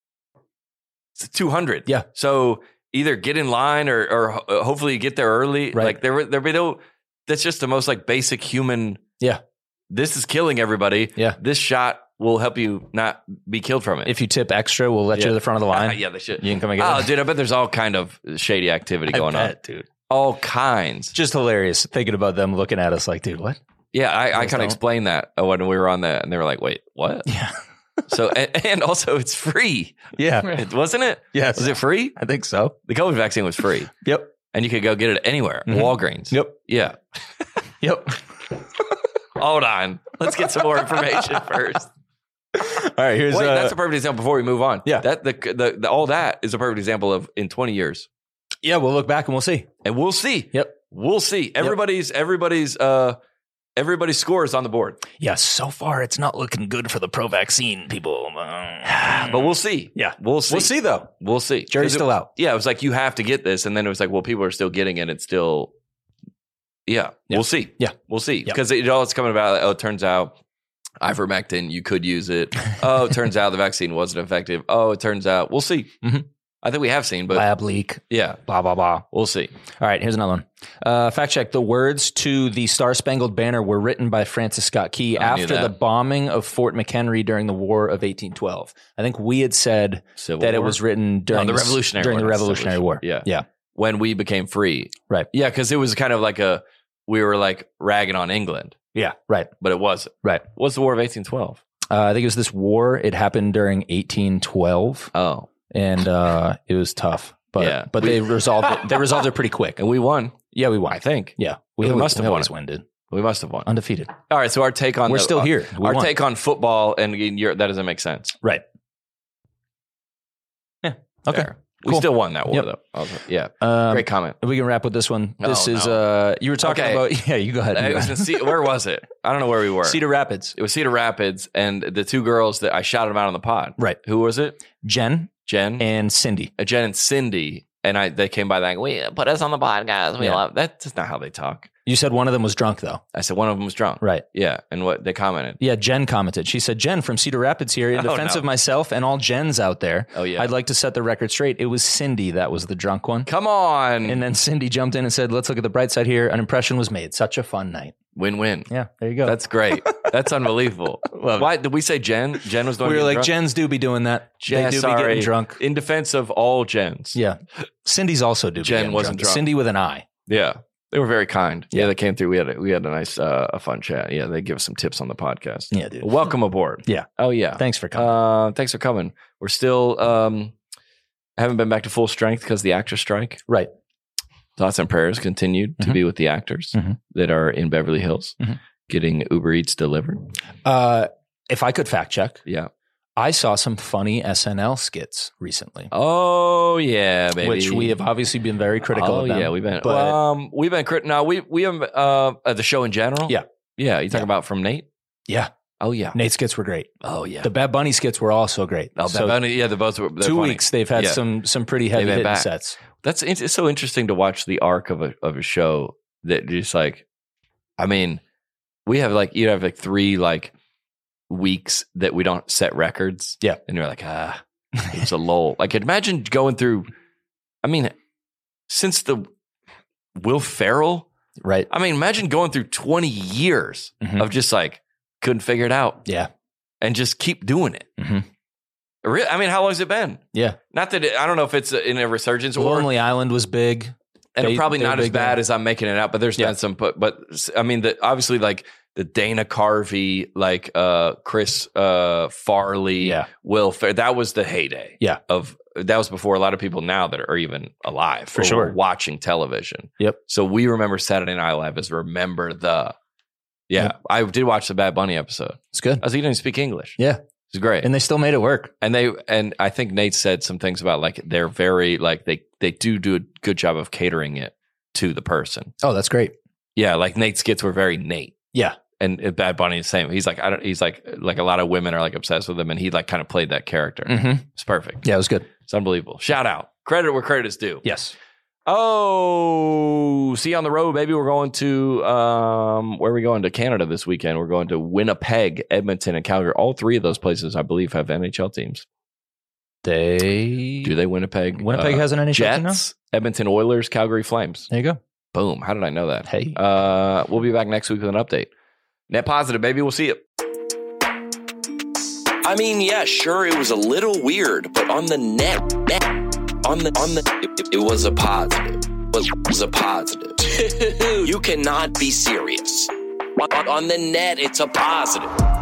two hundred. Yeah. So either get in line or or ho- hopefully you get there early. Right. Like there there be no. That's just the most like basic human. Yeah. This is killing everybody. Yeah. This shot will help you not be killed from it. If you tip extra, we'll let you Yeah. to the front of the line. yeah, they should. You can come and get Oh, it. dude, I bet there's all kind of shady activity I going on. bet, dude. All kinds. Just hilarious thinking about them looking at us like, dude, what? Yeah, I, I Guys kind don't. of explained that uh, when we were on that, and they were like, "Wait, what?" Yeah. So, and, and also, it's free, Yeah. It- wasn't it? Yes. Was it free? I think so. The COVID vaccine was free, Yep. and you could go get it anywhere. Mhm. Walgreens. Yep. Yeah. Yep. Hold on. Let's get some more information first. All right. Here's Wait, uh, that's a perfect example. Before we move on, Yeah. that the, the the all that is a perfect example of in twenty years, yeah, we'll look back and we'll see. and we'll see. Yep. We'll see. Everybody's everybody's uh everybody's score is on the board, Yeah, so far it's not looking good for the pro-vaccine people. but we'll see. Yeah. We'll see. We'll see though. We'll see. Jury's 'Cause it- still out. Yeah, it was like you have to get this, and then it was like, well, people are still getting it. It's still, yeah, Yeah. we'll see. Yeah. We'll see Yeah. because it all it's coming about. Oh, it turns out ivermectin, you could use it. Oh, it turns out the vaccine wasn't effective. Oh, it turns out we'll see. Mhm. I think we have seen, but Lab leak. yeah, Blah blah blah. we'll see. All right, here's another one. Uh, fact check: the words to the Star Spangled Banner were written by Francis Scott Key I knew after that. the bombing of Fort McHenry during the War of eighteen twelve. I think we had said Civil that it War? was written during the s- Revolutionary during War, the not the Revolutionary War. Yeah. yeah, When we became free, right. yeah, because it was kind of like a we were like ragging on England, Yeah, right, but it wasn't. right. What's the War of eighteen twelve? Uh, I think it was this war. It happened during eighteen twelve, Oh, and uh, it was tough. But Yeah. but We- they resolved it. They resolved it pretty quick. and we won. Yeah, we won. I think Yeah, We always- must have we won always it. win, dude. we must have won. Undefeated. All right, so our take on We're the- still uh, here. We our won. take on football and in Europe, that doesn't make sense. Right. Yeah. Okay. Fair. We Cool. still won that war Yep. though. I was- yeah, Um, great comment. We can wrap with this one. This Oh, is no. uh you were talking Okay. about yeah, you go ahead. you It go was in ahead. Ce- where was it? I don't know where we were. Cedar Rapids. It was Cedar Rapids, and the two girls that I shouted them out on the pod. Right. Who was it? Jen Jen and Cindy. Uh, Jen and Cindy. And I they came by like, we put us on the pod, guys. We Yeah. love that's not how they talk. You said one of them was drunk though. I said one of them was drunk. Right. Yeah. And what they commented. Yeah, Jen commented. She said, Jen from Cedar Rapids here. In Oh, defense no. of myself and all Jens out there, Oh yeah. I'd like to set the record straight. It was Cindy that was the drunk one. Come on. And then Cindy jumped in and said, let's look at the bright side here. An impression was made. Such a fun night. Win win. Yeah, there you go. That's great. That's unbelievable. Love it. Why did we say Jen? Jen was the one we were getting like, drunk? Jens do be doing that. Yeah, they do be sorry. getting drunk. In defense of all Jens. Yeah. Cindy's also do be Jen getting wasn't drunk. Cindy with an I. Yeah. They were very kind. Yeah, Yeah. they came through. We had a, we had a nice, uh, a fun chat. Yeah, they give us some tips on the podcast. Yeah, dude. Welcome aboard. Yeah. Oh yeah. Thanks for coming. Uh, thanks for coming. We're still um, haven't been back to full strength because the actor strike. Right. Thoughts and prayers continued to Mhm. be with the actors Mhm. that are in Beverly Hills Mhm. getting Uber Eats delivered. Uh, if I could fact check, Yeah. I saw some funny S N L skits recently, Oh yeah, baby. which we have obviously been very critical Oh of them. yeah, we've been. but- um, we've been crit. No, we we have uh uh, the show in general. Yeah. Yeah. You talking Yeah. about from Nate? Yeah. Oh yeah. Nate's skits were great. Oh yeah. The Bad Bunny skits were also great. Oh, So Bad Bunny, yeah, the both were they're two funny. weeks they've had Yeah. some some pretty heavy been hitting back. sets. That's it's so interesting to watch the arc of a of a show that just like, I mean, we have like you have like three like weeks that we don't set records. Yeah. And you're like, ah, it's a lull. Like imagine going through, I mean, since the Will Ferrell, Right. I mean, imagine going through twenty years Mhm. of just like couldn't figure it out Yeah. and just keep doing it. Mhm. Really? I mean, how long has it been? Yeah. Not that it, I don't know if it's in a resurgence or Lonely Island was big. and They- probably they were not as big bad then. as I'm making it out, but there's Yeah. been some, but, but I mean, the, obviously like the Dana Carvey, like uh, Chris uh, Farley, Yeah. Will Ferrell, that was the heyday. Yeah. Of that was before a lot of people now that are even alive For or sure. were watching television. Yep. So we remember Saturday Night Live as remember the. Yeah, Yep. I did watch the Bad Bunny episode. It's good. I was like, you didn't speak English. Yeah. It's great. And they still made it work. And they and I think Nate said some things about like they're very like they they do do a good job of catering it to the person. Oh, that's great. Yeah, like Nate's skits were very Nate. Yeah. And uh, Bad Bunny is the same. He's like I don't he's like like a lot of women are like obsessed with him and he like kind of played that character. Mm-hmm. It's perfect. Yeah, it was good. It's unbelievable. Shout out. Credit where credit is due. Yes. Oh, see you on the road, baby. We're going to um, where are we going to Canada this weekend? We're going to Winnipeg, Edmonton, and Calgary. All three of those places, I believe, have N H L teams. They Do they Winnipeg? Winnipeg uh, has an N H L team now? Jets, Edmonton Oilers, Calgary Flames. There you go. Boom. How did I know that? Hey. Uh, we'll be back next week with an update. Net positive, baby. We'll see you. I mean, yeah, sure, it was a little weird, but on the net, net on the on the, it, it was a positive. It was a positive. You cannot be serious. On, on the net, it's a positive.